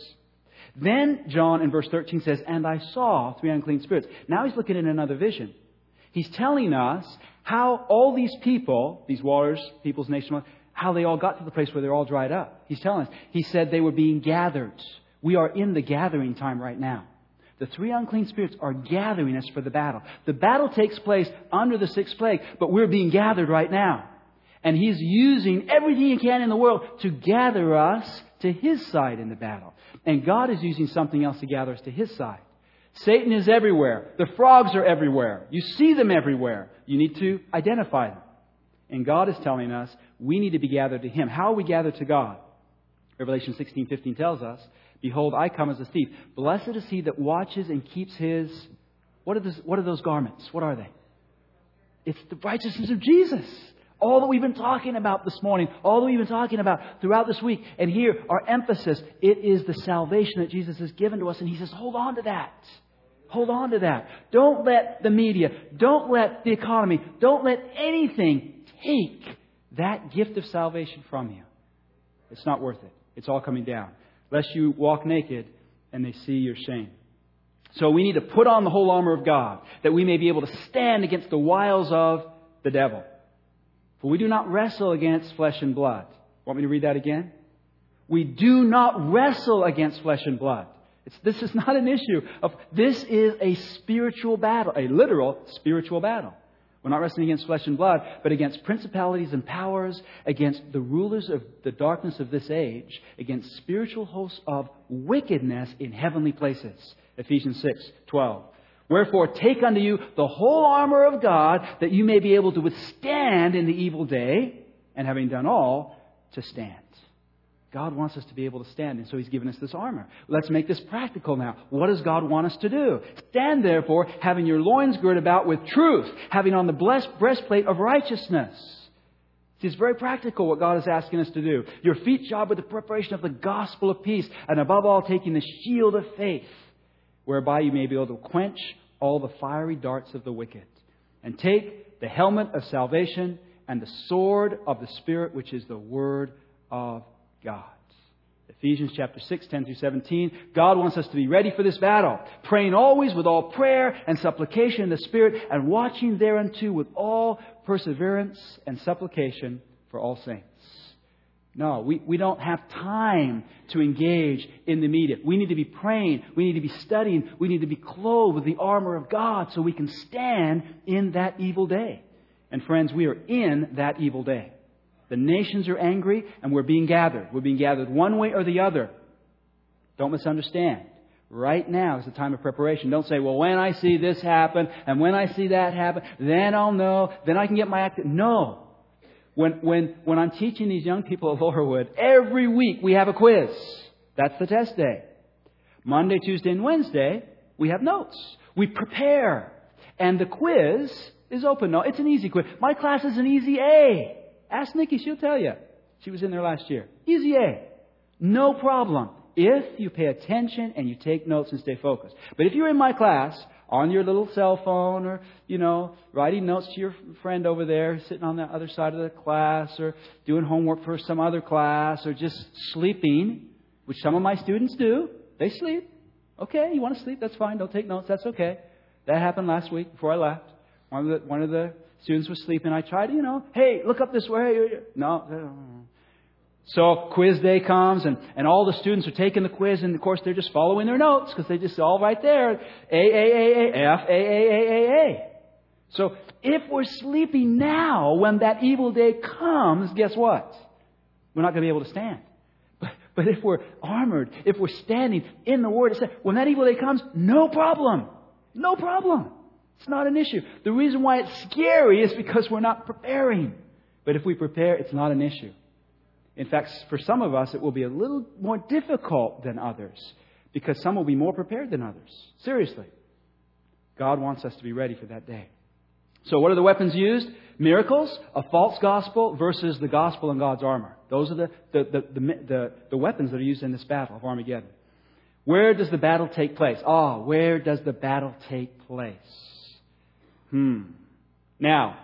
[SPEAKER 1] Then John in verse thirteen says, "And I saw three unclean spirits." Now he's looking at another vision. He's telling us how all these people, these waters, peoples, nations, how they all got to the place where they're all dried up. He's telling us. He said they were being gathered. We are in the gathering time right now. The three unclean spirits are gathering us for the battle. The battle takes place under the sixth plague, but we're being gathered right now. And He's using everything He can in the world to gather us to His side in the battle. And God is using something else to gather us to His side. Satan is everywhere. The frogs are everywhere. You see them everywhere. You need to identify them. And God is telling us we need to be gathered to Him. How are we gathered to God? Revelation sixteen fifteen tells us, "Behold, I come as a thief. Blessed is he that watches and keeps his..." What are, those, what are those garments? What are they? It's the righteousness of Jesus. All that we've been talking about this morning. All that we've been talking about throughout this week. And here, our emphasis, it is the salvation that Jesus has given to us. And He says, hold on to that. Hold on to that. Don't let the media, don't let the economy, don't let anything take that gift of salvation from you. It's not worth it. It's all coming down. Lest you walk naked and they see your shame. So we need to put on the whole armor of God, that we may be able to stand against the wiles of the devil. For we do not wrestle against flesh and blood. Want me to read that again? We do not wrestle against flesh and blood. It's, this is not an issue of, this is a spiritual battle, a literal spiritual battle. We're not wrestling against flesh and blood, but against principalities and powers, against the rulers of the darkness of this age, against spiritual hosts of wickedness in heavenly places. Ephesians six twelve. Wherefore, take unto you the whole armor of God, that you may be able to withstand in the evil day, and having done all, to stand. God wants us to be able to stand, and so He's given us this armor. Let's make this practical now. What does God want us to do? Stand therefore, having your loins girded about with truth, having on the blessed breastplate of righteousness. See, it's very practical what God is asking us to do. Your feet shod with the preparation of the gospel of peace, and above all, taking the shield of faith, whereby you may be able to quench all the fiery darts of the wicked. And take the helmet of salvation and the sword of the Spirit, which is the Word of God. Ephesians chapter six, ten through seventeen. God wants us to be ready for this battle, praying always with all prayer and supplication in the Spirit, and watching thereunto with all perseverance and supplication for all saints. No, we, we don't have time to engage in the immediate. We need to be praying. We need to be studying. We need to be clothed with the armor of God so we can stand in that evil day. And friends, we are in that evil day. The nations are angry and we're being gathered. We're being gathered one way or the other. Don't misunderstand. Right now is the time of preparation. Don't say, well, when I see this happen and when I see that happen, then I'll know, then I can get my act. No. When, when, when I'm teaching these young people at Laurelwood, every week we have a quiz. That's the test day. Monday, Tuesday, and Wednesday, we have notes. We prepare. And the quiz is open. No, it's an easy quiz. My class is an easy A. Ask Nikki, she'll tell you. She was in there last year. Easy A. No problem. If you pay attention and you take notes and stay focused. But if you're in my class, on your little cell phone, or, you know, writing notes to your friend over there, sitting on the other side of the class, or doing homework for some other class, or just sleeping, which some of my students do. They sleep. Okay, you want to sleep? That's fine. Don't take notes. That's okay. That happened last week before I left. One of the, one of the students was sleeping. I tried to, you know, hey, look up this way. No. So quiz day comes, and, and all the students are taking the quiz, and of course they're just following their notes because they just all right there. A, A, A, A, F, A, A, A, A, A. So if we're sleeping now, when that evil day comes, guess what? We're not going to be able to stand. But, but if we're armored, if we're standing in the Word, when that evil day comes, no problem. No problem. It's not an issue. The reason why it's scary is because we're not preparing. But if we prepare, it's not an issue. In fact, for some of us, it will be a little more difficult than others because some will be more prepared than others. Seriously. God wants us to be ready for that day. So what are the weapons used? Miracles, a false gospel versus the gospel and God's armor. Those are the, the, the, the, the, the weapons that are used in this battle of Armageddon. Where does the battle take place? Ah, where does the battle take place? Hmm. Now,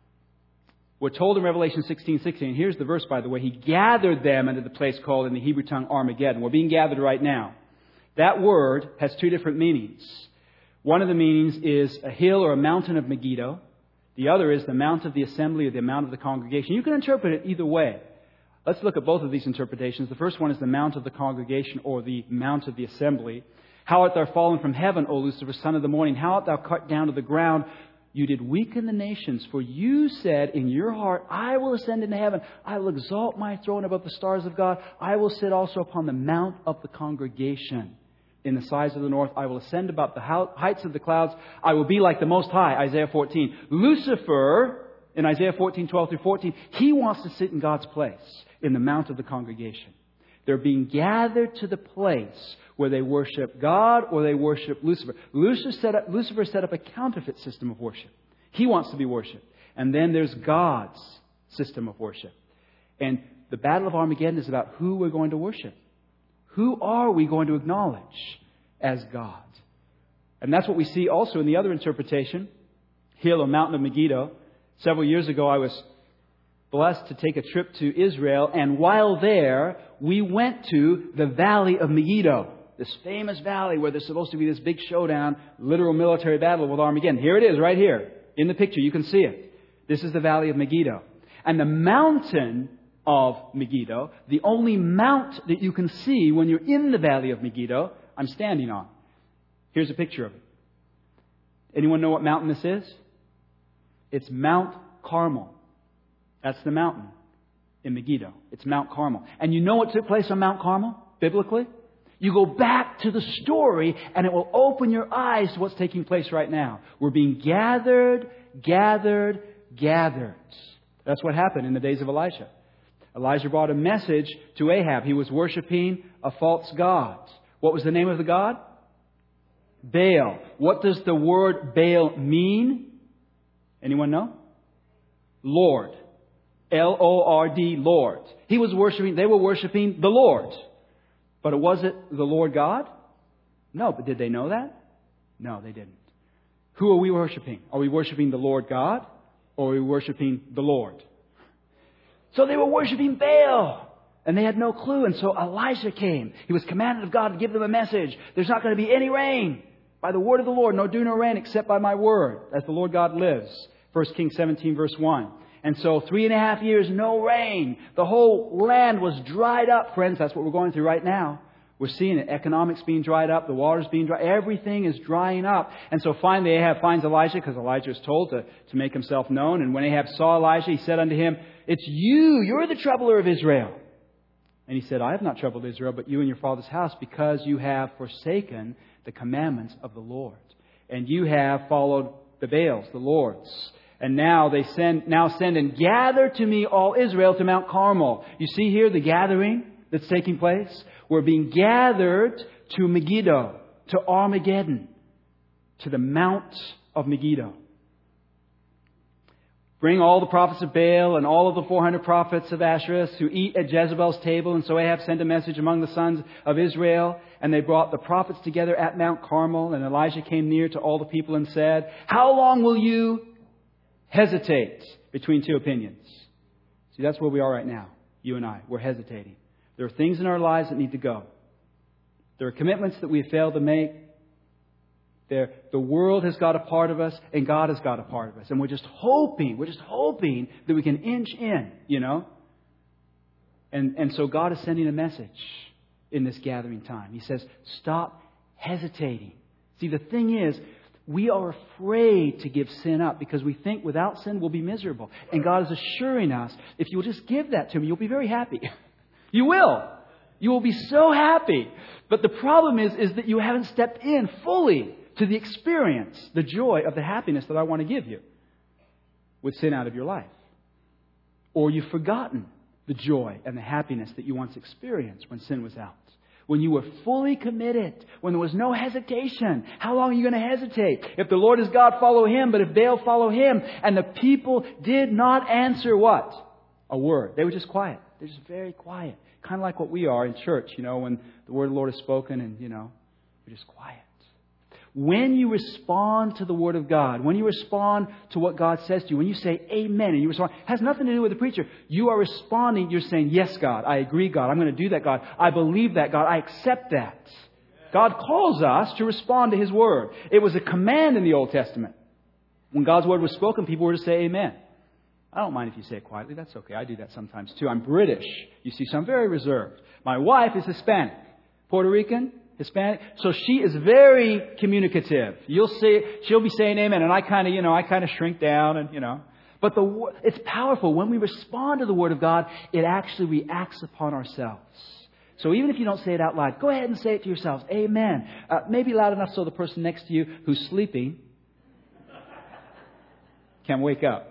[SPEAKER 1] we're told in Revelation sixteen sixteen, here's the verse, by the way, He gathered them into the place called in the Hebrew tongue Armageddon. We're being gathered right now. That word has two different meanings. One of the meanings is a hill or a mountain of Megiddo. The other is the mount of the assembly or the mount of the congregation. You can interpret it either way. Let's look at both of these interpretations. The first one is the mount of the congregation or the mount of the assembly. How art thou fallen from heaven, O Lucifer, son of the morning? How art thou cut down to the ground? You did weaken the nations, for you said in your heart, I will ascend into heaven. I will exalt my throne above the stars of God. I will sit also upon the mount of the congregation. In the sides of the north, I will ascend about the heights of the clouds. I will be like the Most High, Isaiah fourteen. Lucifer, in Isaiah fourteen, twelve through fourteen, he wants to sit in God's place, in the mount of the congregation. They're being gathered to the place where they worship God or they worship Lucifer. Lucifer set up, Lucifer set up a counterfeit system of worship. He wants to be worshipped. And then there's God's system of worship. And the Battle of Armageddon is about who we're going to worship. Who are we going to acknowledge as God? And that's what we see also in the other interpretation, hill or mountain of Megiddo. Several years ago, I was blessed to take a trip to Israel, and while there, we went to the Valley of Megiddo, this famous valley where there's supposed to be this big showdown, literal military battle with Armageddon. Here it is, right here, in the picture. You can see it. This is the Valley of Megiddo. And the mountain of Megiddo, the only mount that you can see when you're in the Valley of Megiddo, I'm standing on. Here's a picture of it. Anyone know what mountain this is? It's Mount Carmel. That's the mountain in Megiddo. It's Mount Carmel. And you know what took place on Mount Carmel, biblically? You go back to the story and it will open your eyes to what's taking place right now. We're being gathered, gathered, gathered. That's what happened in the days of Elijah. Elijah brought a message to Ahab. He was worshiping a false god. What was the name of the god? Baal. What does the word Baal mean? Anyone know? Lord. L O R D, Lord. He was worshiping, they were worshiping the Lord. But was it the Lord God? No, but did they know that? No, they didn't. Who are we worshiping? Are we worshiping the Lord God? Or are we worshiping the Lord? So they were worshiping Baal. And they had no clue. And so Elijah came. He was commanded of God to give them a message. There's not going to be any rain. By the word of the Lord, no dew nor rain except by my word, as the Lord God lives. First Kings seventeen, verse one. And so three and a half years, no rain. The whole land was dried up, friends. That's what we're going through right now. We're seeing it. Economics being dried up. The water's being dried. Everything is drying up. And so finally Ahab finds Elijah, because Elijah is told to, to make himself known. And when Ahab saw Elijah, he said unto him, "It's you. You're the troubler of Israel." And he said, "I have not troubled Israel, but you and your father's house, because you have forsaken the commandments of the Lord. And you have followed the Baals, the lords. And now they send, now send and gather to me all Israel to Mount Carmel." You see here the gathering that's taking place? We're being gathered to Megiddo, to Armageddon, to the Mount of Megiddo. "Bring all the prophets of Baal and all of the four hundred prophets of Asherah who eat at Jezebel's table." And so Ahab sent a message among the sons of Israel. And they brought the prophets together at Mount Carmel. And Elijah came near to all the people and said, "How long will you hesitate between two opinions?" See, that's where we are right now. You and I. We're hesitating. There are things in our lives that need to go. There are commitments that we have failed to make. There, the world has got a part of us, and God has got a part of us. And we're just hoping, we're just hoping that we can inch in, you know. And, and so God is sending a message in this gathering time. He says, stop hesitating. See, the thing is, we are afraid to give sin up because we think without sin we'll be miserable. And God is assuring us, if you'll just give that to me, you'll be very happy. You will. You will be so happy. But the problem is, is that you haven't stepped in fully to the experience, the joy of the happiness that I want to give you with sin out of your life. Or you've forgotten the joy and the happiness that you once experienced when sin was out. When you were fully committed, when there was no hesitation. How long are you going to hesitate? If the Lord is God, follow Him. But if Baal, follow him. And the people did not answer what? A word. They were just quiet. They're just very quiet. Kind of like what we are in church, you know, when the word of the Lord is spoken and, you know, we're just quiet. When you respond to the Word of God, when you respond to what God says to you, when you say amen and you respond, it has nothing to do with the preacher. You are responding. You're saying, yes, God, I agree, God. I'm going to do that, God. I believe that, God. I accept that. God calls us to respond to His Word. It was a command in the Old Testament. When God's Word was spoken, people were to say amen. I don't mind if you say it quietly. That's okay. I do that sometimes too. I'm British. You see, so I'm very reserved. My wife is Hispanic. Puerto Rican. Hispanic. So she is very communicative. You'll see, she'll be saying amen. And I kind of, you know, I kind of shrink down and, you know. But the it's powerful. When we respond to the Word of God, it actually reacts upon ourselves. So even if you don't say it out loud, go ahead and say it to yourselves. Amen. Uh, maybe loud enough so the person next to you who's sleeping can wake up.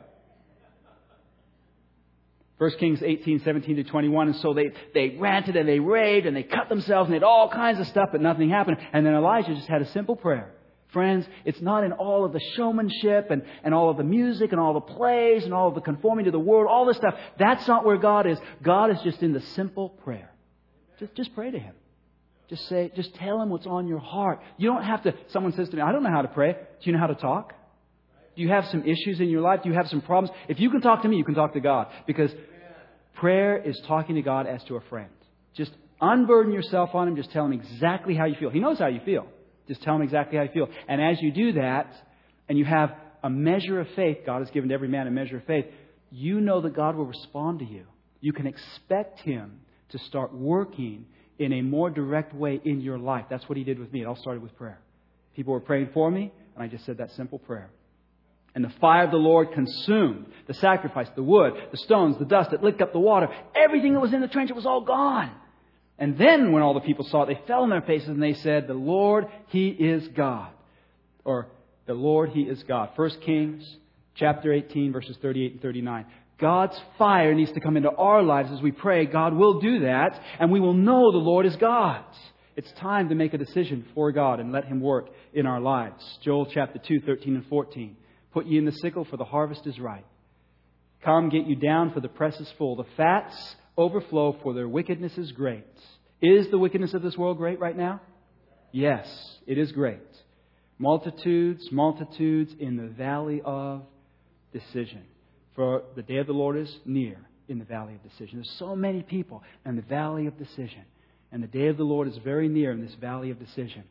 [SPEAKER 1] First Kings eighteen, seventeen to twenty-one. And so they, they ranted and they raved and they cut themselves and they did all kinds of stuff, but nothing happened. And then Elijah just had a simple prayer. Friends, it's not in all of the showmanship and, and all of the music and all the plays and all of the conforming to the world, all this stuff. That's not where God is. God is just in the simple prayer. Just, just pray to Him. Just say, just tell Him what's on your heart. You don't have to, someone says to me, I don't know how to pray. Do you know how to talk? Do you have some issues in your life? Do you have some problems? If you can talk to me, you can talk to God. Because prayer is talking to God as to a friend. Just unburden yourself on Him. Just tell Him exactly how you feel. He knows how you feel. Just tell Him exactly how you feel. And as you do that, and you have a measure of faith, God has given to every man a measure of faith, you know that God will respond to you. You can expect Him to start working in a more direct way in your life. That's what He did with me. It all started with prayer. People were praying for me, and I just said that simple prayer. And the fire of the Lord consumed the sacrifice, the wood, the stones, the dust. It licked up the water. Everything that was in the trench, it was all gone. And then when all the people saw it, they fell on their faces and they said, the Lord, He is God. Or, the Lord, He is God. First Kings chapter eighteen, verses thirty-eight and thirty-nine. God's fire needs to come into our lives as we pray. God will do that, and we will know the Lord is God. It's time to make a decision for God and let Him work in our lives. Joel chapter two, thirteen and fourteen. Put ye in the sickle, for the harvest is ripe. Come, get you down, for the press is full. The fats overflow, for their wickedness is great. Is the wickedness of this world great right now? Yes, it is great. Multitudes, multitudes in the valley of decision. For the day of the Lord is near in the valley of decision. There's so many people in the valley of decision. And the day of the Lord is very near in this valley of decision.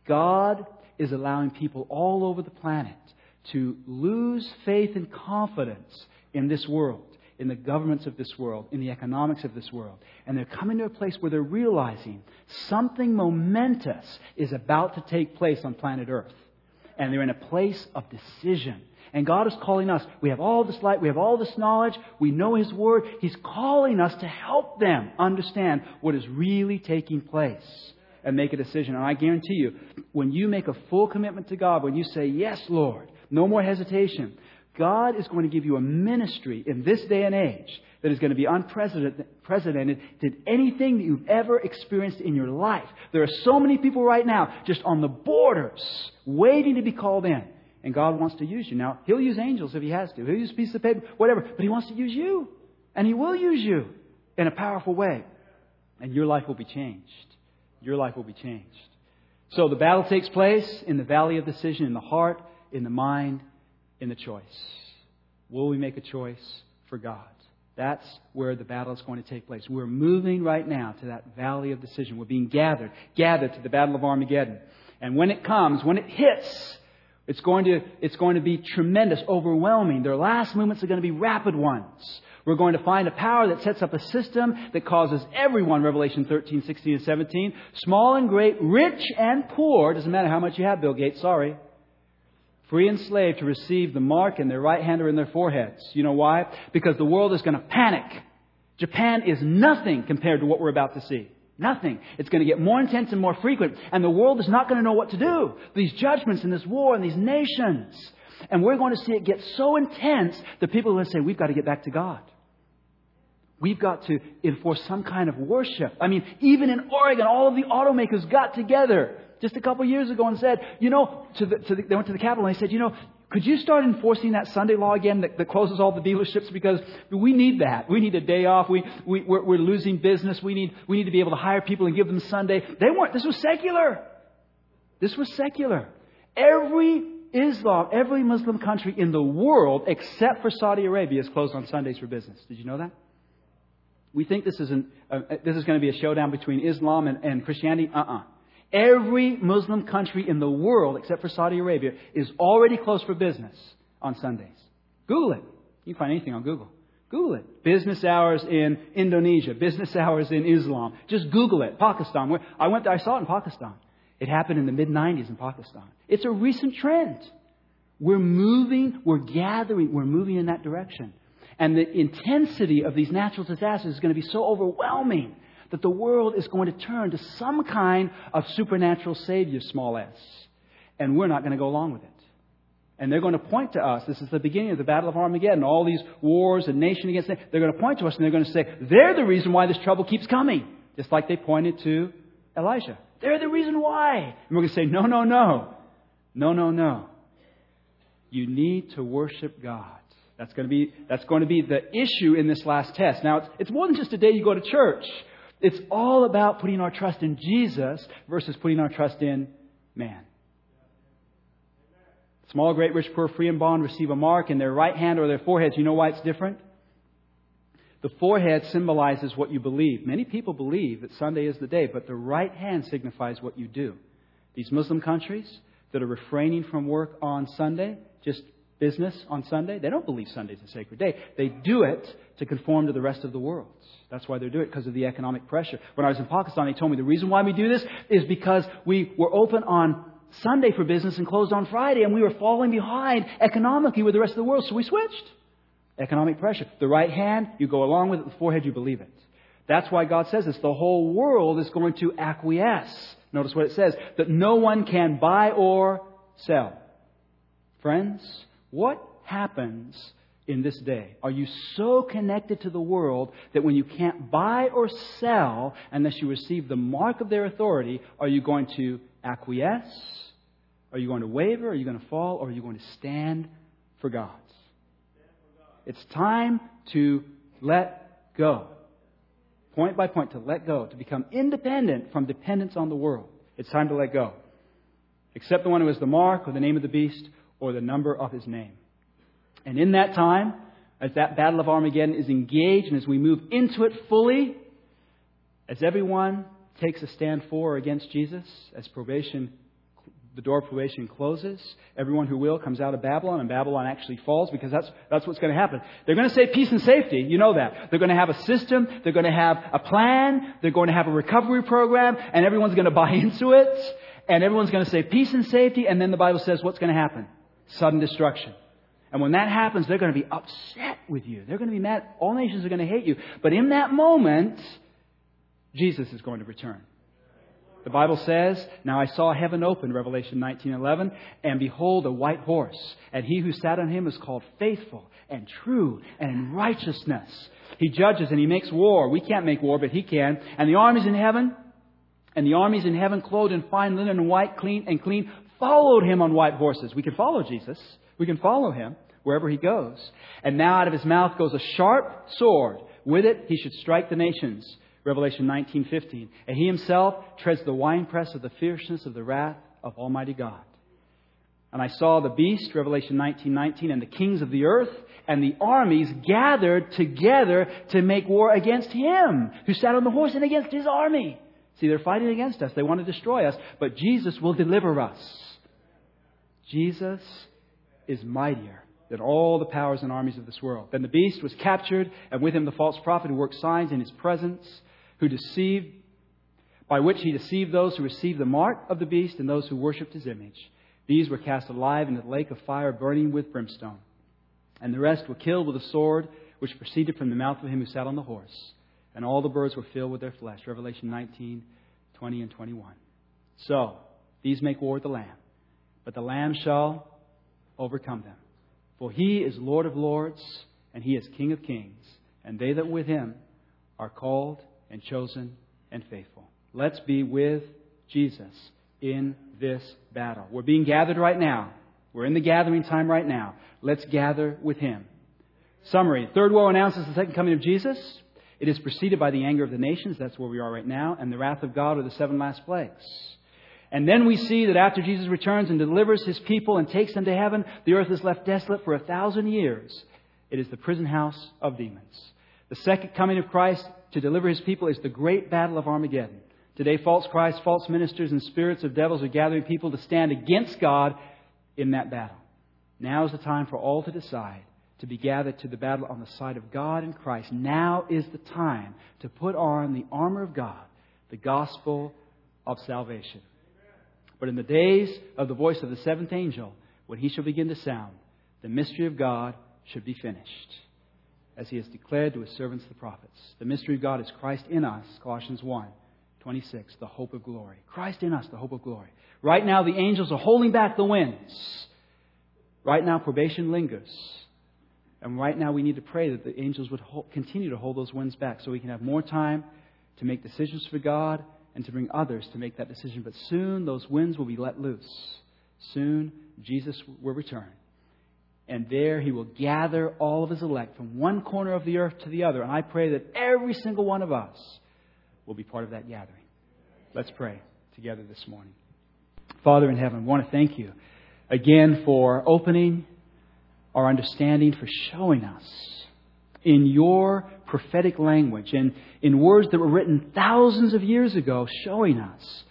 [SPEAKER 1] God is allowing people all over the planet to lose faith and confidence in this world, in the governments of this world, in the economics of this world. And they're coming to a place where they're realizing something momentous is about to take place on planet Earth. And they're in a place of decision. And God is calling us. We have all this light. We have all this knowledge. We know His Word. He's calling us to help them understand what is really taking place and make a decision. And I guarantee you, when you make a full commitment to God, when you say, yes, Lord, no more hesitation, God is going to give you a ministry in this day and age that is going to be unprecedented to anything that you've ever experienced in your life. There are so many people right now just on the borders waiting to be called in. And God wants to use you. Now, He'll use angels if He has to. He'll use a piece of paper, whatever. But He wants to use you. And He will use you in a powerful way. And your life will be changed. Your life will be changed. So the battle takes place in the valley of decision, in the heart, in the mind, in the choice. Will we make a choice for God? That's where the battle is going to take place. We're moving right now to that valley of decision. We're being gathered, gathered to the battle of Armageddon. And when it comes, when it hits, It's going to, it's going to be tremendous, overwhelming. Their last movements are going to be rapid ones. We're going to find a power that sets up a system that causes everyone, Revelation thirteen, sixteen, and seventeen, small and great, rich and poor, doesn't matter how much you have, Bill Gates, sorry, free and slave, to receive the mark in their right hand or in their foreheads. You know why? Because the world is going to panic. Japan is nothing compared to what we're about to see. Nothing. It's going to get more intense and more frequent. And the world is not going to know what to do. These judgments and this war and these nations. And we're going to see it get so intense that people are going to say, we've got to get back to God. We've got to enforce some kind of worship. I mean, even in Oregon, all of the automakers got together just a couple of years ago and said, you know, to the, to the, they went to the Capitol and they said, you know, could you start enforcing that Sunday law again that, that closes all the dealerships? Because we need that. We need a day off. We, we, we're, we're losing business. We need, we need to be able to hire people and give them Sunday. They weren't. This was secular. This was secular. Every Islam, every Muslim country in the world, except for Saudi Arabia, is closed on Sundays for business. Did you know that? We think this is, an, uh, this is going to be a showdown between Islam and, and Christianity. Uh-uh. Every Muslim country in the world, except for Saudi Arabia, is already closed for business on Sundays. Google it. You can find anything on Google. Google it. Business hours in Indonesia. Business hours in Islam. Just Google it. Pakistan. Where I went there, I saw it in Pakistan. It happened in the mid nineties in Pakistan. It's a recent trend. We're moving, we're gathering, we're moving in that direction. And the intensity of these natural disasters is going to be so overwhelming that the world is going to turn to some kind of supernatural savior, small s. And we're not going to go along with it. And they're going to point to us. This is the beginning of the Battle of Armageddon. All these wars and nation against nation. They're going to point to us and they're going to say, they're the reason why this trouble keeps coming. Just like they pointed to Elijah. They're the reason why. And we're going to say, no, no, no. No, no, no. You need to worship God. That's going to be, that's going to be the issue in this last test. Now, it's, it's more than just a day you go to church. It's all about putting our trust in Jesus versus putting our trust in man. Small, great, rich, poor, free and bond receive a mark in their right hand or their foreheads. You know why it's different? The forehead symbolizes what you believe. Many people believe that Sunday is the day, but the right hand signifies what you do. These Muslim countries that are refraining from work on Sunday, just business on Sunday, they don't believe Sunday is a sacred day. They do it to conform to the rest of the world. That's why they do it, because of the economic pressure. When I was in Pakistan, they told me the reason why we do this is because we were open on Sunday for business and closed on Friday, and we were falling behind economically with the rest of the world, so we switched. Economic pressure. The right hand, you go along with it. The forehead, you believe it. That's why God says this. The whole world is going to acquiesce. Notice what it says. That no one can buy or sell. Friends, what happens in this day? Are you so connected to the world that when you can't buy or sell unless you receive the mark of their authority, are you going to acquiesce? Are you going to waver? Are you going to fall? Or are you going to stand for God? It's time to let go. Point by point, to let go. To become independent from dependence on the world. It's time to let go. Except the one who has the mark or the name of the beast or the number of his name. And in that time, as that battle of Armageddon is engaged and as we move into it fully, as everyone takes a stand for or against Jesus, as probation, the door of probation closes, everyone who will comes out of Babylon, and Babylon actually falls, because that's that's what's going to happen. They're going to say peace and safety. You know that. They're going to have a system. They're going to have a plan. They're going to have a recovery program, and everyone's going to buy into it. And everyone's going to say peace and safety, and then the Bible says what's going to happen? Sudden destruction. And when that happens, they're going to be upset with you. They're going to be mad. All nations are going to hate you. But in that moment, Jesus is going to return. The Bible says, "Now I saw heaven open," Revelation nineteen eleven, "and behold a white horse. And he who sat on him is called Faithful and True and in righteousness. He judges and he makes war." We can't make war, but he can. "And the armies in heaven, and the armies in heaven clothed in fine linen and white, clean and clean, followed him on white horses." We can follow Jesus. We can follow him wherever he goes. "And now out of his mouth goes a sharp sword. With it he should strike the nations." Revelation nineteen fifteen. "And he himself treads the winepress of the fierceness of the wrath of Almighty God. And I saw the beast," Revelation nineteen nineteen, "and the kings of the earth and the armies gathered together to make war against him who sat on the horse and against his army." See, they're fighting against us. They want to destroy us. But Jesus will deliver us. Jesus is mightier than all the powers and armies of this world. "Then the beast was captured, and with him the false prophet who worked signs in his presence, who deceived, by which he deceived those who received the mark of the beast and those who worshipped his image. These were cast alive into the lake of fire burning with brimstone. And the rest were killed with a sword which proceeded from the mouth of him who sat on the horse. And all the birds were filled with their flesh." Revelation nineteen, twenty and twenty-one. "So, these make war with the Lamb. But the Lamb shall overcome them. For he is Lord of lords, and he is King of kings. And they that with him are called and chosen and faithful." Let's be with Jesus in this battle. We're being gathered right now. We're in the gathering time right now. Let's gather with him. Summary. Third woe announces the second coming of Jesus. It is preceded by the anger of the nations. That's where we are right now. And the wrath of God, or the seven last plagues. And then we see that after Jesus returns and delivers his people and takes them to heaven, the earth is left desolate for a thousand years. It is the prison house of demons. The second coming of Christ to deliver his people is the great battle of Armageddon. Today, false Christs, false ministers, and spirits of devils are gathering people to stand against God in that battle. Now is the time for all to decide to be gathered to the battle on the side of God and Christ. Now is the time to put on the armor of God, the gospel of salvation. But in the days of the voice of the seventh angel, when he shall begin to sound, the mystery of God should be finished, as he has declared to his servants the prophets. The mystery of God is Christ in us, Colossians one twenty-six, the hope of glory. Christ in us, the hope of glory. Right now, the angels are holding back the winds. Right now, probation lingers. And right now, we need to pray that the angels would hold, continue to hold those winds back so we can have more time to make decisions for God and to bring others to make that decision. But soon, those winds will be let loose. Soon, Jesus will return. And there he will gather all of his elect from one corner of the earth to the other. And I pray that every single one of us will be part of that gathering. Let's pray together this morning. Father in heaven, I want to thank you again for opening our understanding, for showing us in your prophetic language and in words that were written thousands of years ago, showing us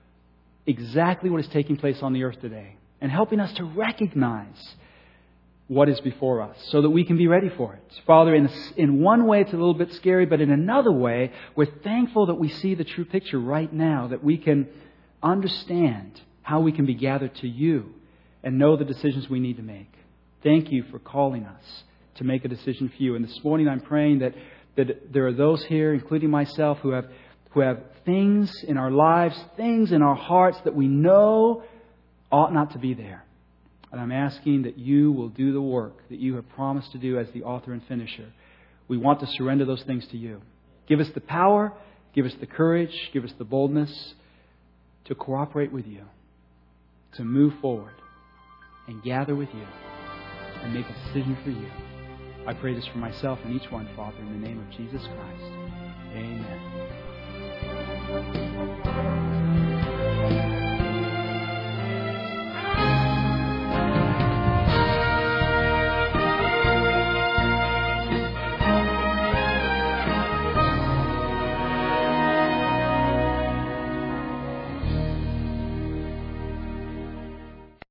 [SPEAKER 1] exactly what is taking place on the earth today and helping us to recognize what is before us so that we can be ready for it. Father, in, in one way it's a little bit scary, but in another way, we're thankful that we see the true picture right now, that we can understand how we can be gathered to you and know the decisions we need to make. Thank you for calling us to make a decision for you. And this morning I'm praying that, that there are those here, including myself, who have, who have things in our lives, things in our hearts that we know ought not to be there. And I'm asking that you will do the work that you have promised to do as the author and finisher. We want to surrender those things to you. Give us the power, give us the courage, give us the boldness to cooperate with you, to move forward and gather with you and make a decision for you. I pray this for myself and each one, Father, in the name of Jesus Christ. Amen.